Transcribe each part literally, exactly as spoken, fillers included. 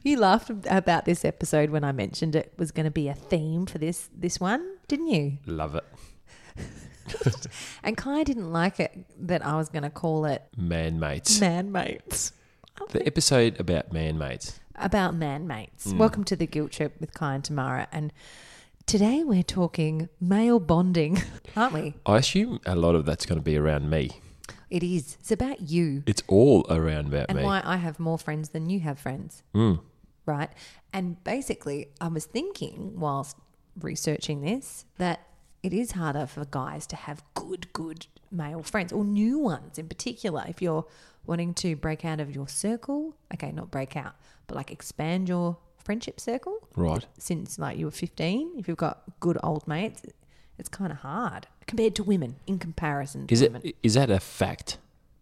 You laughed about this episode when I mentioned it was going to be a theme for this this one, didn't you? Love it. And Kai didn't like it that I was going to call it Man mates. Man Mates. The episode about man mates. About man mates. Mm. Welcome to the Guilt Trip with Kai and Tamara. And today we're talking male bonding, aren't we? I assume a lot of that's going to be around me. It is. It's about you. It's all around about and me. And why I have more friends than you have friends. Mm. Right? And basically, I was thinking whilst researching this that it is harder for guys to have good, good male friends or new ones in particular. If you're wanting to break out of your circle, okay, not break out, but like expand your friendship circle. Right. Since like you were fifteen, if you've got good old mates, it's kind of hard compared to women in comparison to is women. It, is that a fact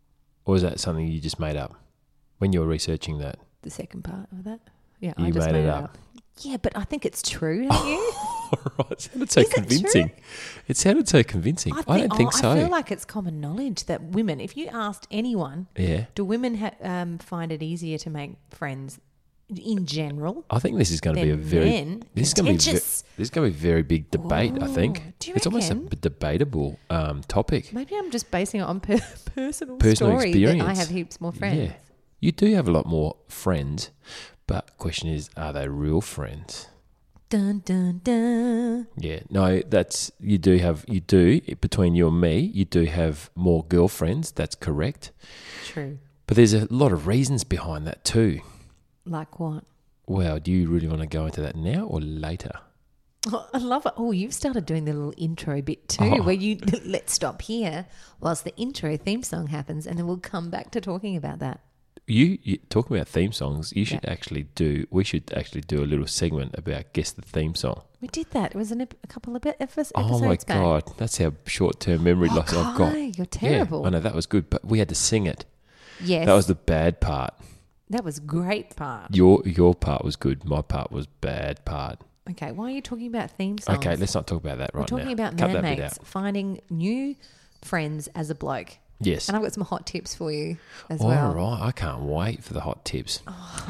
or is that something you just made up when you were researching that? The second part of that? Yeah, you I just made, made it it up. up. Yeah, but I think it's true, don't you? Right. It sounded so Is it convincing. true? It sounded so convincing. I, think, don't think oh, so. I feel like it's common knowledge that women, if you asked anyone, yeah. do women ha- um, find it easier to make friends in general? I think this is going to be a than very men? this is going to be ve- Contentious. this is going to be a very big debate. I think Ooh, do you it's almost a reckon? b- debatable um, topic. Maybe I'm just basing it on per- personal, Personal story experience. that I have heaps more friends. Yeah, you do have a lot more friends, but question is, are they real friends? Dun dun dun. Yeah, no, that's you do have you do between you and me, you do have more girlfriends. That's correct. True. But there's a lot of reasons behind that too. Like what? Well, do you really want to go into that now or later? Oh, I love it. Oh, you've started doing the little intro bit too, Oh. where you let's stop here whilst the intro theme song happens, and then we'll come back to talking about that. You, you talking about theme songs? You should Yeah. actually do. We should actually do a little segment about guess the theme song. We did that. It was an ep- a couple of bit- episodes Oh my back. god, that's how short-term memory Oh, loss I've got. Kai, you're terrible. Yeah, I know that was good, but we had to sing it. Yes, That was the bad part. that was great part. Your your part was good. My part was bad part. Okay, why are you talking about theme songs? Okay, let's not talk about that right We're talking now. about Cut man that bit mates out. finding new friends as a bloke. Yes. And I've got some hot tips for you as All well. right, I can't wait for the hot tips.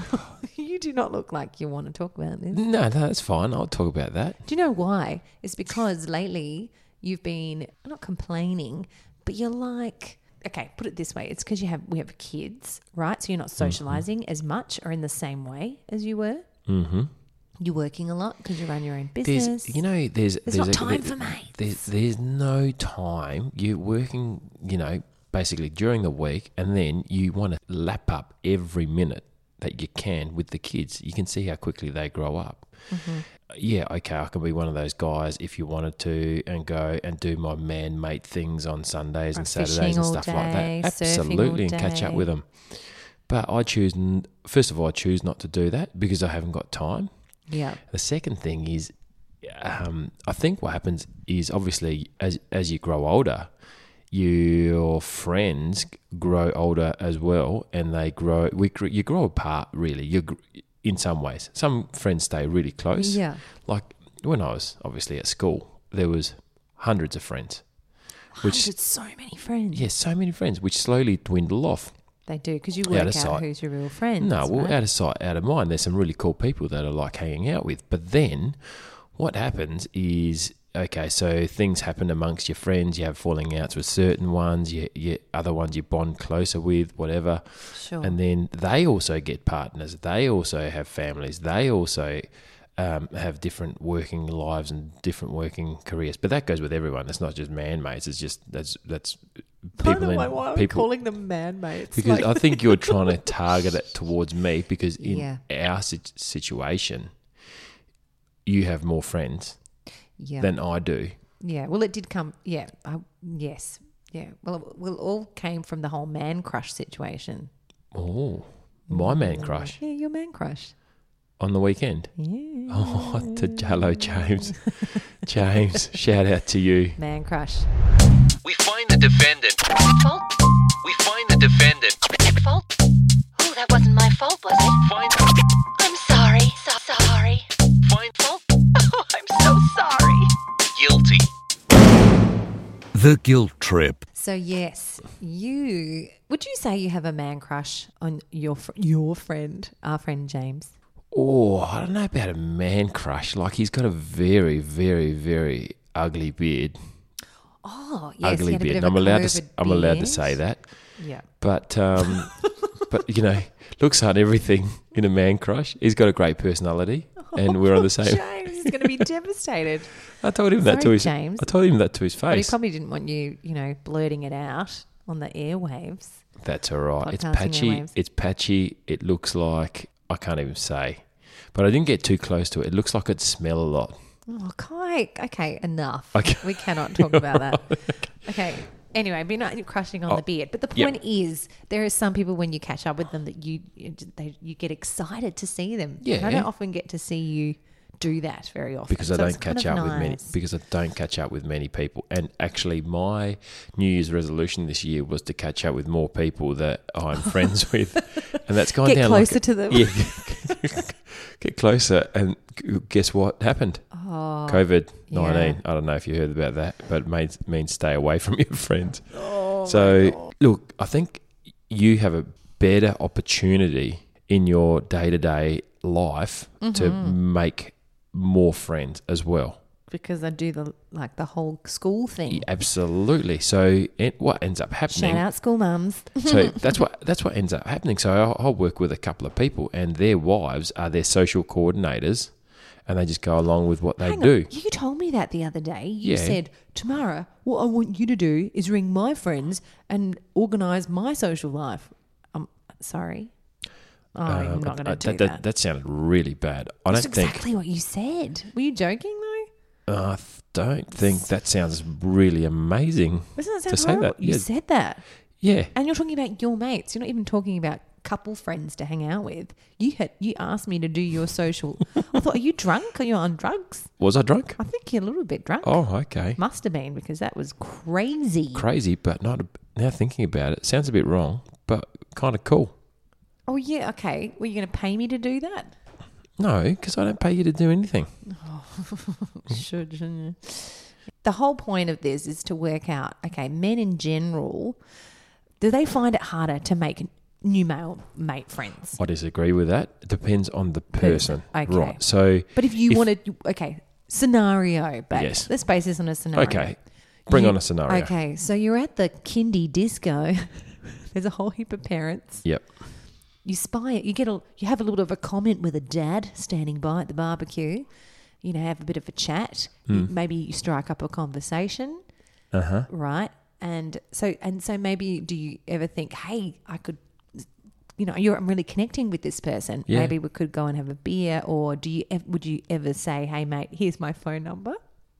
You do not look like you want to talk about this. No, no, that's fine. I'll talk about that. Do you know why? It's because lately you've been not complaining, but you're like, okay, put it this way. It's because you have we have kids, right? So you're not socializing mm-hmm. as much or in the same way as you were. Mm-hmm. You're working a lot because you run your own business. There's, you know, there's There's there's not a, time there- for mates. There's there's no time. You're working, you know, basically during the week, and then you want to lap up every minute that you can with the kids. You can see how quickly they grow up. Mm-hmm. Yeah, okay, I can be one of those guys if you wanted to and go and do my man mate things on Sundays Or and Saturdays fishing and all stuff day, like that. surfing Absolutely, all and catch up day. with them. But I choose, n- first of all, I choose not to do that because I haven't got time. Yeah. The second thing is, um, I think what happens is obviously as as you grow older, your friends grow older as well, and they grow. We gr- you grow apart really. You gr- in some ways. Some friends stay really close. Yeah. Like when I was obviously at school, there was hundreds of friends. Which Hundreds, so many friends. yeah, so many friends, which slowly dwindle off. They do because you Out work of out sight. who's your real friends. No, well, right? out of sight, out of mind. There's some really cool people that I like hanging out with. But then what happens is, okay, so things happen amongst your friends. You have falling outs with certain ones. You, you other ones you bond closer with, whatever. Sure. And then they also get partners. They also have families. They also um, have different working lives and different working careers. But that goes with everyone. It's not just man mates. It's just that's that's people. I don't know in, why I'm people calling them man mates. because Like- I think you're trying to target it towards me because in Yeah. our sit- situation, you have more friends yeah. than I do. Yeah, well, it did come. Yeah, I, yes, yeah. Well, it, well, it all came from the whole man crush situation. Oh, my man crush Yeah, your man crush. on the weekend. Yeah, Oh, to hello, James. James, shout out to you. man crush. We find the defendant. Fault? We find the defendant. Fault? Oh, that wasn't my fault, was it? Find I'm sorry. So sorry. find Fault? Oh, I'm so sorry. guilty. The Guilt Trip. So yes, you would you say you have a man crush on your fr- your friend, our friend James? Oh, I don't know about a man crush. Like he's got a very, very, very ugly beard. Oh, yes. he ugly had a bit beard. of And I'm a allowed to. COVID I'm allowed to beard. say that. Yeah. But um, but you know, looks aren't everything in a man crush. He's got a great personality, and we're on the same. James is going to be devastated. I told him that to Sorry, his. James. I told him that to his But he face. probably didn't want you, you know, blurting it out on the airwaves. That's all right. It's Podcasting patchy. airwaves. It's patchy. It looks like I can't even say, but I didn't get too close to it. It looks like it smell a lot. Oh, Kai. Okay, enough. Okay. We cannot talk about that. Okay. Anyway, we're not crushing on Oh, the beard, but the yep. point is, there are some people when you catch up with them that you they, you get excited to see them. Yeah. And I don't often get to see you do that very often Because I So it's don't catch kind up of with many. nice. Because I don't catch up with many people. And actually, my New Year's resolution this year was to catch up with more people that I'm friends with, and that's gone Get down. closer like, to them. Yeah, get closer. And guess what happened? Oh, COVID nineteen. yeah. I don't know if you heard about that, but it means, means stay away from your friends. Oh, so, look, I think you have a better opportunity in your day to day life Mm-hmm. to make more friends as well. because I do the like the whole school thing. Yeah, absolutely. So, it, what ends up happening? Shout out school mums. So that's what that's what ends up happening. So I'll, I'll work with a couple of people, and their wives are their social coordinators, and they just go along with what they Hang do. on. You told me that the other day. You Yeah. said, Tamara, what I want you to do is ring my friends and organise my social life. I'm sorry. Oh, I'm Um, not going to uh, do that, that. that. That sounded really bad. I That's don't think. exactly what you said. Were you joking though? I th- don't think that sounds really amazing. Doesn't that sound To say horrible? that, You yeah. said that. Yeah. And you're talking about your mates. You're not even talking about couple friends to hang out with. You had you asked me to do your social. I thought, are you drunk? Are you on drugs? Was I drunk? I think you're a little bit drunk. Oh, okay. Must have been because that was crazy. Crazy, but not. A, now thinking about it, sounds a bit wrong, but kind of cool. Oh yeah, okay. Were you going to pay me to do that? No, because I don't pay you to do anything. Should, shouldn't you? The whole point of this is to work out, okay, men in general, do they find it harder to make new male mate friends? I disagree with that. It depends on the person. Okay. Right. So, But if you If- wanted, okay, scenario based. Yes. Let's base this on a scenario. okay, bring You- on a scenario. Okay, so you're at the kindy disco. There's a whole heap of parents. Yep. You spy it. You get a. You have a little bit of a comment with a dad standing by at the barbecue. You know, have a bit of a chat. You- maybe you strike up a conversation, Uh huh. right? And so and so maybe do you ever think, hey, I could, you know, you're I'm really connecting with this person. Yeah. Maybe we could go and have a beer. Or do you? ev- Would you ever say, hey, mate, here's my phone number?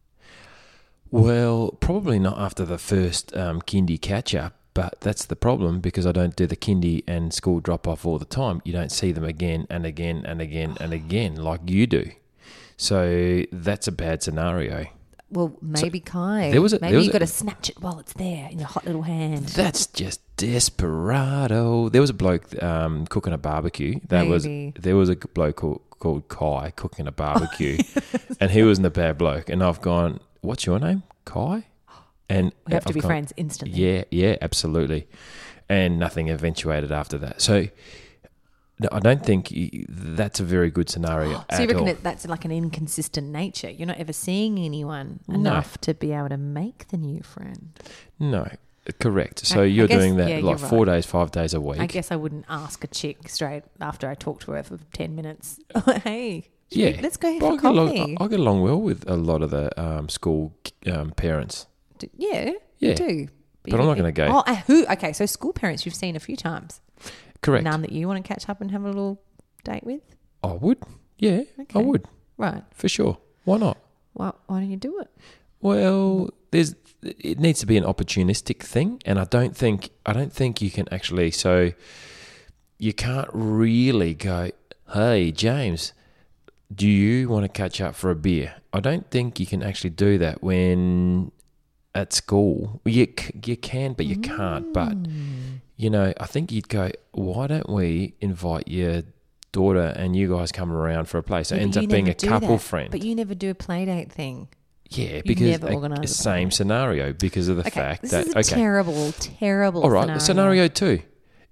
Well, probably not after the first um, kindy catch up, but that's the problem because I don't do the kindy and school drop off all the time. You don't see them again and again and again and again like you do. So that's a bad scenario. Well, maybe Kai. there was a- maybe there was you a- got to snatch it while it's there in your hot little hand. That's just desperado. There was a bloke um, cooking a barbecue. That Maybe. was there was a bloke called, called Kai cooking a barbecue, and he wasn't a bad bloke. And I've gone, "What's your name, Kai?" And We have to I've be gone, friends instantly. Yeah, yeah, absolutely. And nothing eventuated after that. So no, I don't think y- that's a very good scenario So at you reckon all. that that's like an inconsistent nature? You're not ever seeing anyone enough to be able to make the new friend. No, correct. So I- I you're guess- doing that yeah, like you're four right. days, five days a week. I guess I wouldn't ask a chick straight after I talked to her for ten minutes. hey, should Yeah, we- let's go But I for get, along, coffee. I get along well with a lot of the um, school um, parents. D- yeah, Yeah. you do. But I'm not gonna go- Oh, uh, who? Okay, so school parents you've seen a few times. Correct. None that you want to catch up and have a little date with, I would. Yeah, I Okay. would right? for sure. Why not? Well, why don't you do it? Well, there's it needs to be an opportunistic thing, and I don't think I don't think you can actually. So you can't really go, "Hey, James, do you want to catch up for a beer?" I don't think you can actually do that when at school. You c- you can, but you can't. But you know, I think you'd go, "Why don't we invite your daughter and you guys come around for a play?" So it Yeah, ends but you up being never a do couple that. friend. But you never do a play date thing. Yeah, because never a, organise a a same play. scenario because of the Okay, fact this that is a okay, terrible, terrible. all right, scenario. scenario two,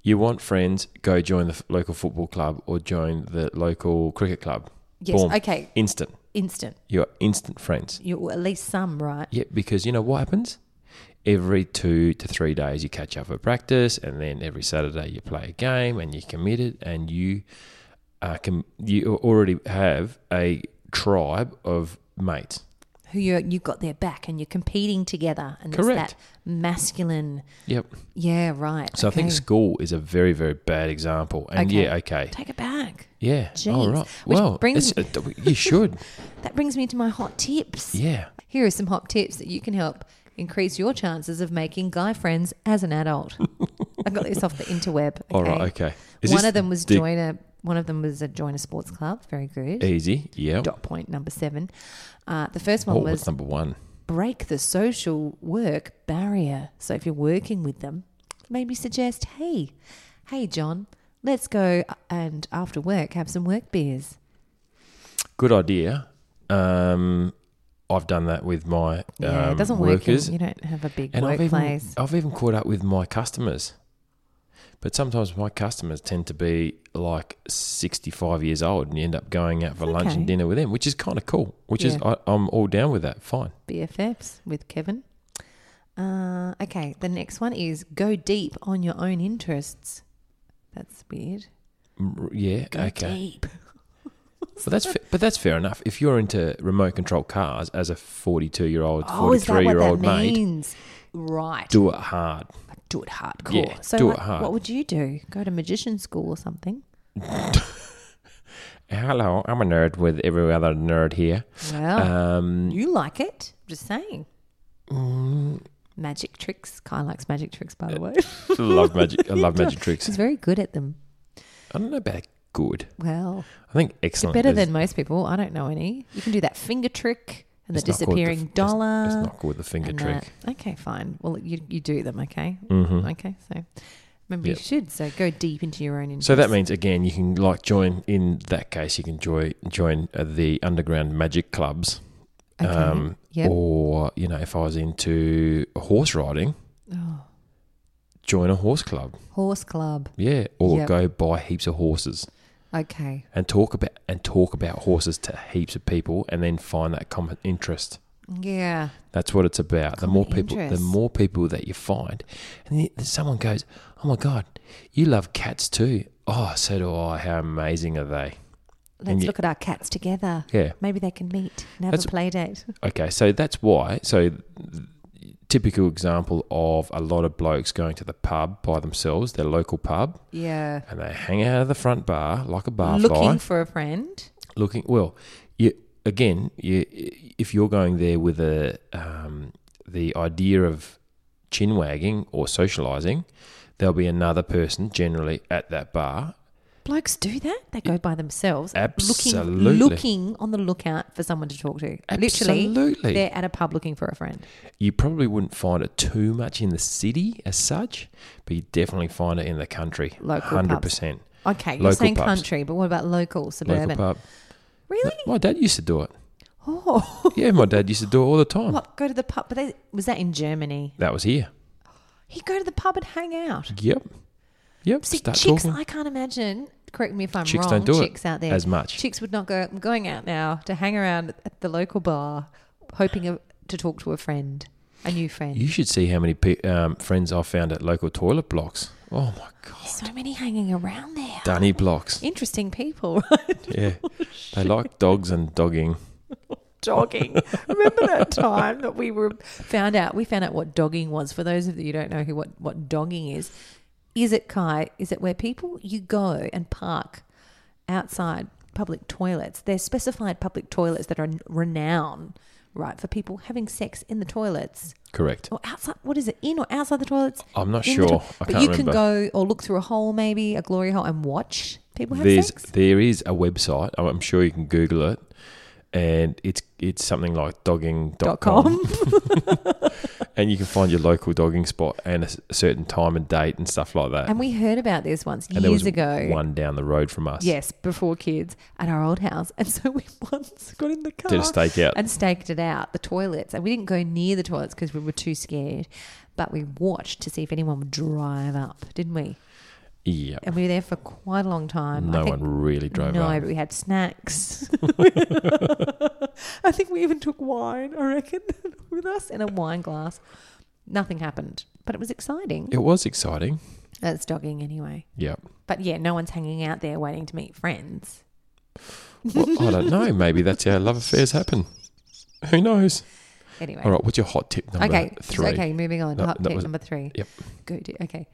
You want friends, go join the f- local football club or join the local cricket club. Yes, Boom. okay. Instant. Instant. You're instant friends. You at least some, right? Yeah, because you know what happens? Every two to three days you catch up for practice, and then every Saturday you play a game and you're committed, and you uh, com- you already have a tribe of mates. Who you you got their back and you're competing together, and Correct. it's that masculine. Yep. Yeah, right. So I think okay. school is a very, very bad example. And Okay. yeah, okay. Take it back. Yeah. Jeez. All right. Which Well, brings- it's, uh, you should. That brings me to my hot tips. Yeah. Here are some hot tips that you can help increase your chances of making guy friends as an adult. I got this off the interweb. Okay? All right. Okay. Is One this of them was the- join a. One of them was a join a sports club. Very good. Easy. Yeah. Dot point number seven. Uh, the first one Oh, was what's number one? break the social work barrier. So if you're working with them, maybe suggest, hey, hey, John, let's go and after work have some work beers. Good idea. Um, I've done that with my Yeah, um, it doesn't workers. work. You don't have a big And I've even, workplace. I've even caught up with my customers. But sometimes my customers tend to be like sixty-five years old, and you end up going out for lunch Okay. and dinner with them, which is kind of cool. Which is, Yeah. I, I'm all down with that. Fine. B F Fs with Kevin. Uh, okay, the next one is go deep on your own interests. That's weird. Mm, Yeah. Go okay. deep. But that's fa- but that's fair enough. If you're into remote control cars as a forty-two-year-old, Oh, is that what that forty-three-year-old mate, means? Right. do it hard. Do it hardcore. Yeah, so do what, it hard. what would you do? Go to magician school or something? Hello, I'm a nerd with every other nerd here. Well, Um, you like it. Just saying. mm, Magic tricks. Kai likes magic tricks, by the way. love magic. I love magic tricks. He's very good at them. I don't know about good. Well, I think you're excellent. better is- than most people. I don't know any. You can do that finger trick and the it's not called disappearing f- it's- dollar. It's, not called the finger and trick. that. Okay, fine. Well, you you do them, okay? hmm Okay, so remember Yep. you should. So go deep into your own interests. So that means again, you can like join. In that case, you can join join uh, the underground magic clubs. Okay. Um, Yep. Or you know, if I was into horse riding, Oh, join a horse club. horse club. Yeah, or Yep. go buy heaps of horses Okay. and talk about and talk about horses to heaps of people, and then find that common interest. Yeah. That's what it's about. The Common more people, interest. the more people that you find, and then someone goes, "Oh my god, you love cats too." Oh, so do I. How amazing are they? Let's you- look at our cats together. Yeah. Maybe they can meet and have That's- a play date. Okay, so that's why. So, typical example of a lot of blokes going to the pub by themselves, their local pub, Yeah. and they hang out of the front bar like a barfly. Looking for a friend. looking well you again you if you're going there with a um, the idea of chin wagging or socializing, there'll be another person generally at that bar. Blokes do that. They go by themselves. Absolutely. Looking, looking on the lookout for someone to talk to. Literally, Absolutely. they're at a pub looking for a friend. You probably wouldn't find it too much in the city as such, but you definitely find it in the country. Local one hundred pubs. percent. Okay, you're Local saying pubs. country, but what about local, suburban? Local pub. Really? My dad used to do it. Oh, Yeah, my dad used to do it all the time. what? Go to the pub? But they, was that in Germany? That was here. He'd go to the pub and hang out. Yep. Yep. See, Start chicks, talking. I can't imagine. Correct me if I'm Chicks wrong. don't do it chicks out there as much. Chicks would not go. I'm going out now to hang around at the local bar, hoping a, to talk to a friend, a new friend. You should see how many pe- um, friends I found at local toilet blocks. Oh my god, So many hanging around there. Dunny blocks. Interesting people, right? Yeah, they like dogs and dogging. Dogging. Remember that time that we were found out? We found out what dogging was. For those of you who don't know who what, what dogging is, is it, Kai? Is it where people you go and park outside public toilets? There's specified public toilets that are renowned, right, for people having sex in the toilets. Correct. Or outside, what is it, in or outside the toilets? I'm not In the sure. to- I but can't you remember. can go or look through a hole, maybe a glory hole, and watch people have There's sex. there is a website. I'm- I'm sure you can Google it, and it's it's something like dogging dot Dot com, com. and you can find your local dogging spot and a s- a certain time and date and stuff like that. And we heard about this once And there years was ago. one down the road from us. Yes, before kids at our old house. And so we once got in the car Did a stakeout. and staked it out, the toilets. And we didn't go near the toilets because we were too scared. But we watched to see if anyone would drive up, didn't we? Yeah. And we were there for quite a long time. No I think, one really drove No, up. but we had snacks. I think we even took wine, I reckon, with us in a wine glass. Nothing happened, but it was exciting. It was exciting. That's dogging anyway. Yeah. But yeah, no one's hanging out there waiting to meet friends. Well, I don't know. Maybe that's how love affairs happen. Who knows? Anyway. All right. What's your hot tip number Okay. three? Okay, moving on. No, Hot that tip was- number three. Yep. Go to, okay.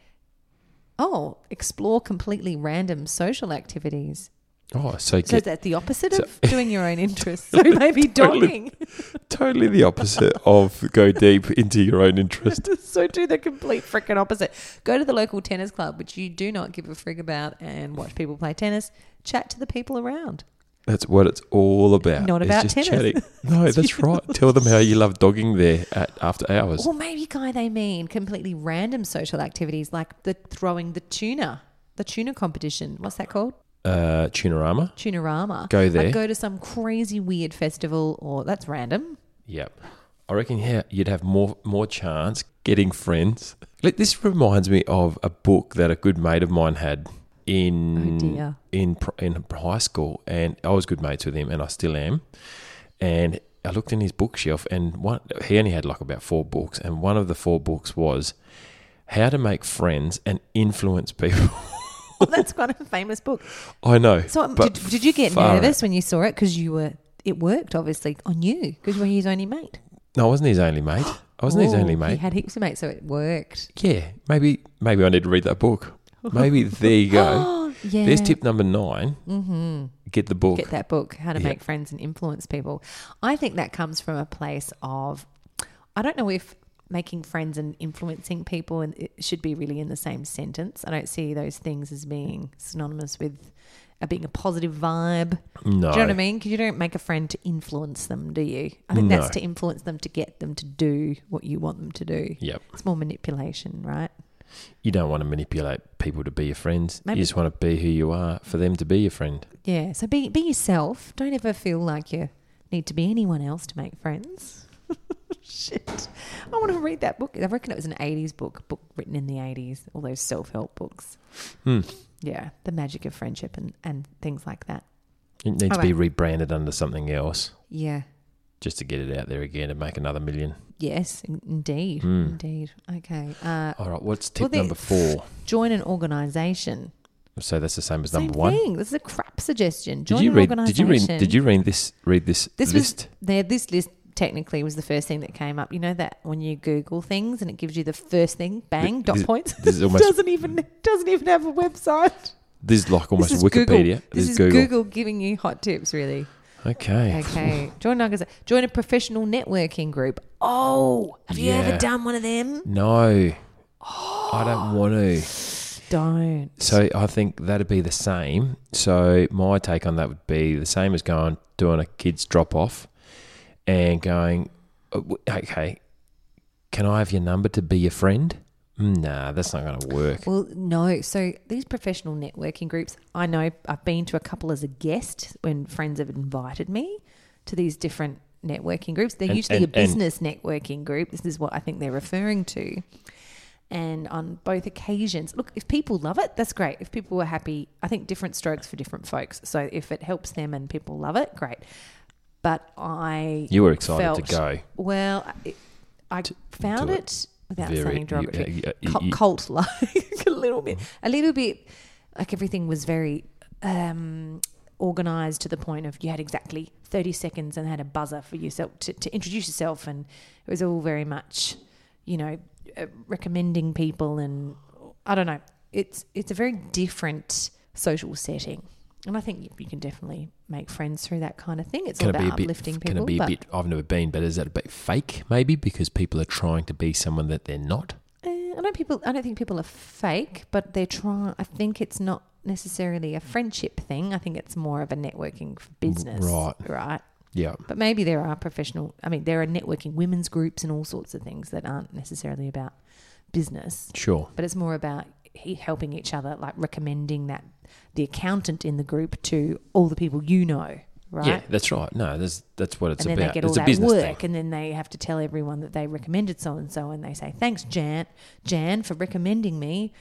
Oh, explore completely random social activities. Oh, so, So get is that the opposite so- of doing your own interests? So maybe Totally. dogging. totally the opposite of go deep into your own interest. So do the complete freaking opposite. Go to the local tennis club, which you do not give a frig about, and watch people play tennis. Chat to the people around. That's what it's all about. Not It's about just tennis. chatting. No, that's right. Tell them how you love dogging there at after hours. Or maybe, Guy, they mean completely random social activities like the throwing the tuna, the tuna competition. What's that called? Uh, Tunarama. Tunarama. Go there. Like go to some crazy weird festival, or that's random. Yep. I reckon yeah, you'd have more more chance getting friends. Like, this reminds me of a book that a good mate of mine had in Oh, dear. in pr- in high school, and I was good mates with him, and I still am. And I looked in his bookshelf, and one he only had like about four books, and one of the four books was How to Make Friends and Influence People. Well, that's quite a famous book. I know. So um, but did, did you get far nervous when you saw it because you were? It worked obviously on you because you were his only mate. No, I wasn't his only mate. I wasn't his Oh, only He mate. had heaps of mates, so it worked. Yeah, maybe maybe I need to read that book. Maybe there you go. Yeah. There's tip number nine. Mm-hmm. Get the book. Get that book, How to Yeah. Make Friends and Influence People. I think that comes from a place of, I don't know if making friends and influencing people and it should be really in the same sentence. I don't see those things as being synonymous with uh, being a positive vibe. No. Do you know what I mean? Because you don't make a friend to influence them, do you? I think that's No. to influence them to get them to do what you want them to do. Yep. It's more manipulation, right? You don't want to manipulate people to be your friends. Maybe- You just want to be who you are for them to be your friend. Yeah. So be be yourself. Don't ever feel like you need to be anyone else to make friends. Shit. I want to read that book. I reckon it was an eighties book, book written in the eighties, all those self-help books. Hmm. Yeah. The magic of friendship and, and things like that. It needs All to be right. rebranded under something else Yeah. just to get it out there again and make another million. Yes, in- indeed. Hmm. Indeed. Okay. Uh, All right, what's Well, tip there- number four? join an organisation. So that's the same as Same number one. thing. This is a crap suggestion. Did Join you an read? organisation. Did you read? Did you read this? Read this, This list? was there. This list technically was the first thing that came up. You know that when you Google things and it gives you the first thing, bang, Th- dot this- points. this is almost- doesn't even doesn't even have a website. This is like almost this is Wikipedia. Google. This, This is Google. giving you hot tips, really. Okay. Okay. join an organisa- Join a professional networking group. Oh, have you Yeah. ever done one of them? No, I don't want to. Don't. So I think that'd be the same. So my take on that would be the same as going doing a kid's drop off and going, "Oh, w- okay, can I have your number to be your friend? Mm, Nah, that's not going to work. Well, no. So these professional networking groups, I know I've been to a couple as a guest when friends have invited me to these different networking groups. They're And- usually and- a business networking group. This is what I think they're referring to. And on both occasions, look, if people love it, that's great. If people are happy, I think different strokes for different folks. So if it helps them and people love it, great. But I You were excited felt, to go. Well, it, I found to it, without Very- sounding you- derogatory, yeah, yeah, cult- you- cult-like a little bit. A little bit like everything was very um, organised to the point of you had exactly thirty seconds and had a buzzer for yourself to, to introduce yourself, and it was all very much, you know, uh, recommending people, and I don't know. It's it's a very different social setting. And I think you, you can definitely make friends through that kind of thing. It's all Can it about be a bit? uplifting Can people. it be a but bit? I've never been, but is that a bit fake? Maybe because people are trying to be someone that they're not. Uh, I don't people. I don't think people are fake, but they're trying. I think it's not necessarily a friendship thing. I think it's more of a networking for business, Right. Right. Yeah. But maybe there are professional. I mean, there are networking women's groups and all sorts of things that aren't necessarily about business, Sure. but it's more about he- helping each other, like recommending that the accountant in the group to all the people you know, right? Yeah, that's right. No, that's that's what it's and then about. they get all It's a that business work, thing. and then they have to tell everyone that they recommended so and so, and they say thanks, Jan, Jan, for recommending me.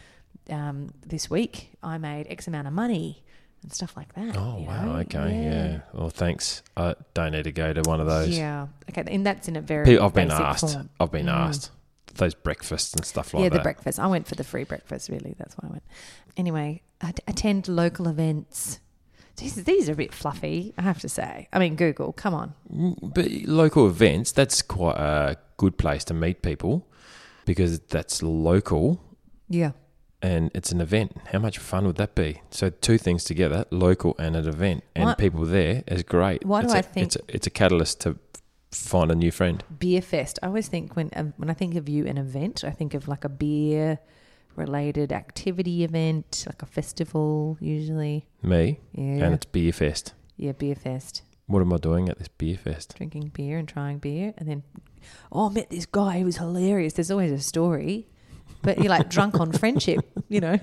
um, this week I made X amount of money and stuff like that. Oh, you wow. know? Okay. Yeah. Well, thanks. I don't need to go to one of those. Yeah. Okay. And that's in a very Pe- I've been basic asked. form. I've been Mm. asked. Those breakfasts and stuff like yeah, that. the breakfast. I went for the free breakfast, really. That's why I went. Anyway, I d- attend local events. These, these are a bit fluffy, I have to say. I mean, Google, come on. But local events, that's quite a good place to meet people because that's local Yeah. and it's an event. How much fun would that be? So two things together, local and an event, and Why- people there is great. Why do it's I a, think- it's a, it's a catalyst to find a new friend? Beer fest. I always think when um, when I think of you an event, I think of like a beer related activity event, like a festival usually. Me, Yeah. and it's beer fest. Yeah, beer fest. What am I doing at this beer fest? Drinking beer and trying beer, and then, oh, I met this guy. He was hilarious. There's always a story, but you're like drunk on friendship, you know.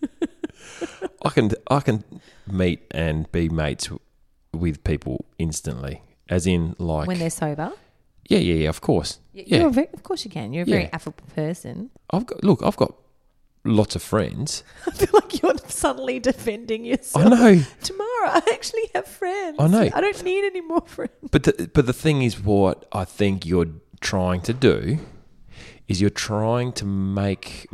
I can I can meet and be mates with people instantly, as in like When they're sober. yeah yeah yeah of course You're yeah a very, of course you can. You're a very Yeah. affable person. I've got look I've got lots of friends. I feel like you're suddenly defending yourself. I know, Tomorrow, I actually have friends. I know. I don't need any more friends. but the, but the thing is, what I think you're trying to do is you're trying to make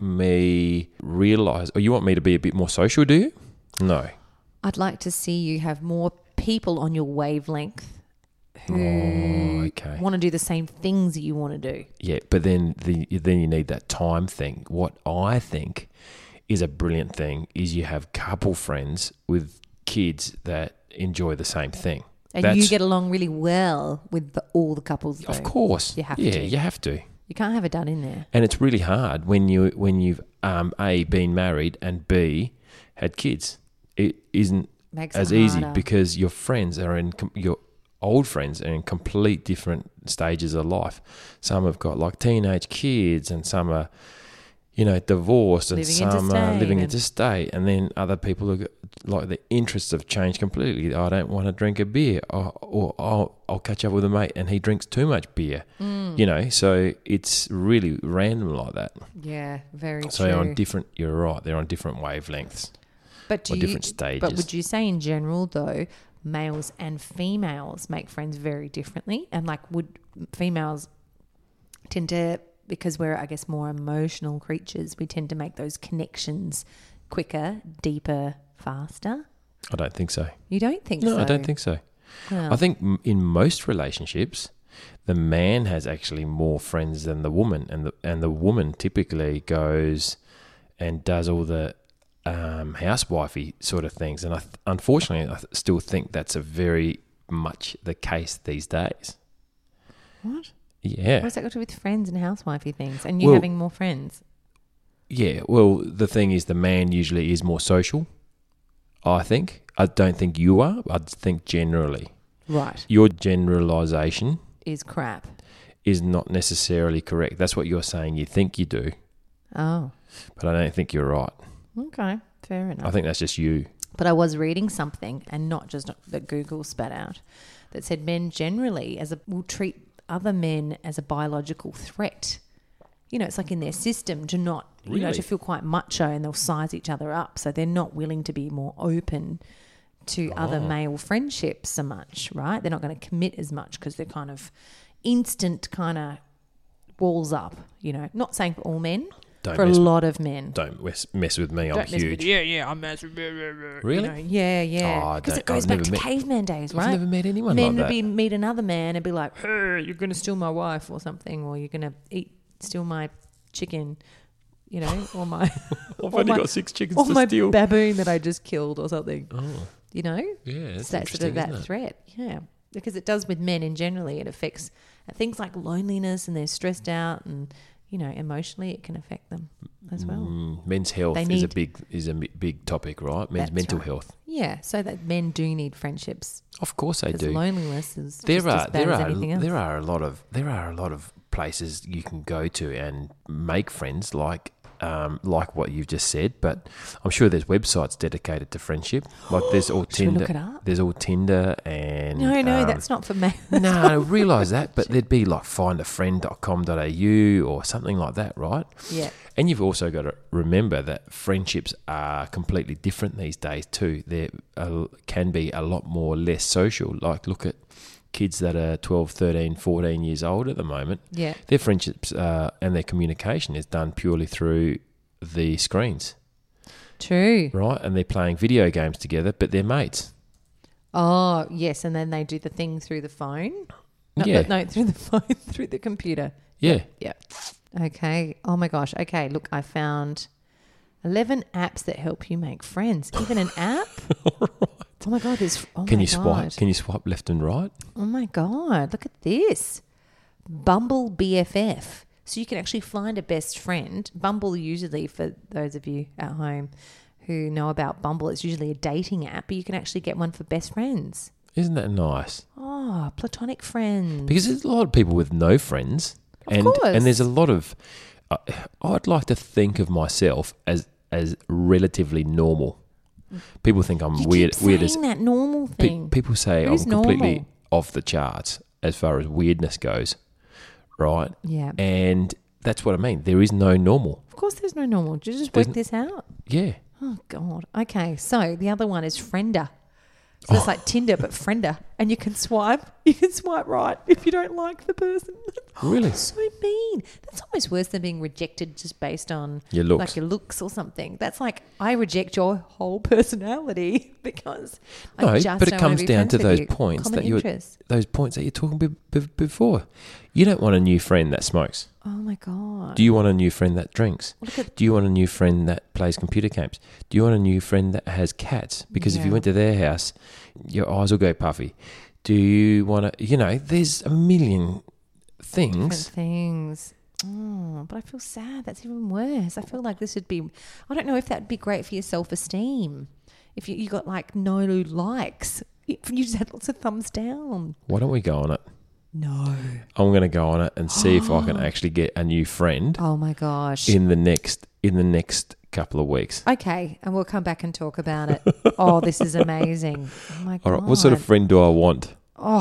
me realise, or you want me to be a bit more social, do you? No. I'd like to see you have more people on your wavelength who Oh, okay. want to do the same things that you want to do. Yeah, but then the then you need that time thing. What I think is a brilliant thing is you have couple friends with kids that enjoy the same thing. And That's- you get along really well with the, all the couples. Of though. course. You have yeah, to. you have to. You can't have it done in there. And it's really hard when you when you've um, A, been married and B, had kids. It isn't Makes as it easy harder. because your friends are in com- your old friends are in complete different stages of life. Some have got like teenage kids, and some are, you know, divorced, and Living some are interstate living and- interstate, and then other people are got- like the interests have changed completely. I don't want to drink a beer, or, or I'll, I'll catch up with a mate and he drinks too much beer. Mm. You know, so it's really random like that. Yeah, very So true. on different, you're right. They're on different wavelengths. but do or you, different stages. But would you say in general though, males and females make friends very differently? And like, would females tend to, because we're I guess more emotional creatures, we tend to make those connections quicker, deeper, faster? I don't think so. You don't think No, so? I don't think so. Well, I think m- in most relationships, the man has actually more friends than the woman, and the and the woman typically goes and does all the um, housewifey sort of things. And I th- unfortunately, I th- still think that's a very much the case these days. what? Yeah, What's that got to do with friends and housewifey things? And you Well- having more friends? yeah. Well, the thing is, the man usually is more social. I think. I don't think you are. I think generally Right. your generalisation Is crap. is not necessarily correct. That's what you're saying. You think you do, Oh, but I don't think you're right. okay. Fair enough. I think that's just you. But I was reading something, and not just that Google spat out, that said men generally as a, will treat other men as a biological threat. You know, it's like in their system to not, you know, Really? to feel quite macho, and they'll size each other up. So they're not willing to be more open to other Oh. male friendships so much, right? They're not going to commit as much because they're kind of instant kind of walls up, you know. Not saying for all men, Don't for a mess, lot of men. don't mess, mess with me. I'm Don't mess with huge. you. Yeah, yeah, I'm massive. Really? You know, yeah, yeah. Oh, I Because don't- it goes I've back never to met- caveman days, I've right? never met anyone Men like would that. be meet another man and be like, "Hey, you're going to steal my wife or something, or you're going to eat steal my chicken, you know, or my I've or only my- got six chickens or to my steal. bababoon that I just killed or something." Oh, You know, yeah, that's so that's sort interesting, of that isn't it? threat, yeah. Because it does with men in generally. It affects things like loneliness, and they're stressed out, and you know, emotionally, it can affect them as well. Mm, men's health They is a need- big is a mi- big topic, right? Men's That's mental right. health. Yeah, so that men do need friendships. Of course they Because do. loneliness is There just are as bad there as are anything else. there are a lot of there are a lot of places you can go to and make friends, like um, like what you've just said, but I'm sure there's websites dedicated to friendship. Like there's all Should we Tinder. look it up? There's all Tinder and No, no, um, that's not for me. no, I realise that, but there'd be like find a friend dot com dot a u or something like that, right? Yeah. And you've also got to remember that friendships are completely different these days too. They uh, can be a lot more less social. Like look at kids that are twelve, thirteen, fourteen years old at the moment. Yeah. Their friendships uh, and their communication is done purely through the screens, True. right? And they're playing video games together, but they're mates. Oh, yes. And then they do the thing through the phone. No, Yeah. no, no, through the phone, through the computer. Yeah. Yeah. Okay. Oh my gosh. Okay. Look, I found eleven apps that help you make friends. Even an app. Oh my God. There's. Oh Can my you swipe? God. Can you swipe left and right? Oh my God. Look at this. Bumble B F F. So you can actually find a best friend. Bumble usually, for those of you at home who know about Bumble, it's usually a dating app, but you can actually get one for best friends. Isn't that nice? Oh, platonic friends. Because there's a lot of people with no friends, Of and course. and there's a lot of. Uh, I'd like to think of myself as as relatively normal. People think I'm you weird. keep Weird as saying that normal pe- thing. people say Who's I'm completely normal? off the charts as far as weirdness goes, right? Yeah. And that's what I mean. There is no normal. Of course, there's no normal. Did you just There's work n- this out? Yeah. Oh God. Okay, so the other one is Friender. So it's like Tinder but Friender, and you can swipe. You can swipe right if you don't like the person. Really? So mean. That's almost worse than being rejected just based on Your looks. like your looks or something. That's like I reject your whole personality because I No, just but it don't wanna comes be down friends to with those you. points Common that you interests. those points that you're talking be, be, before. You don't want a new friend that smokes. Oh my God. Do you want a new friend that drinks? Look at- Do you want a new friend that plays computer games? Do you want a new friend that has cats? Because if you Yeah. went to their house, your eyes will go puffy. Do you want to, you know, there's a million Different things. things. Oh, but I feel sad. That's even worse. I feel like this would be, I don't know if that would be great for your self-esteem. If you, you got like no likes, if you just had lots of thumbs down. Why don't we go on it? No. I'm going to go on it and see if I can actually get a new friend Oh my gosh. in the next in the next couple of weeks. Okay, and we'll come back and talk about it. Oh, this is amazing. Oh my God. All right, what sort of friend do I want?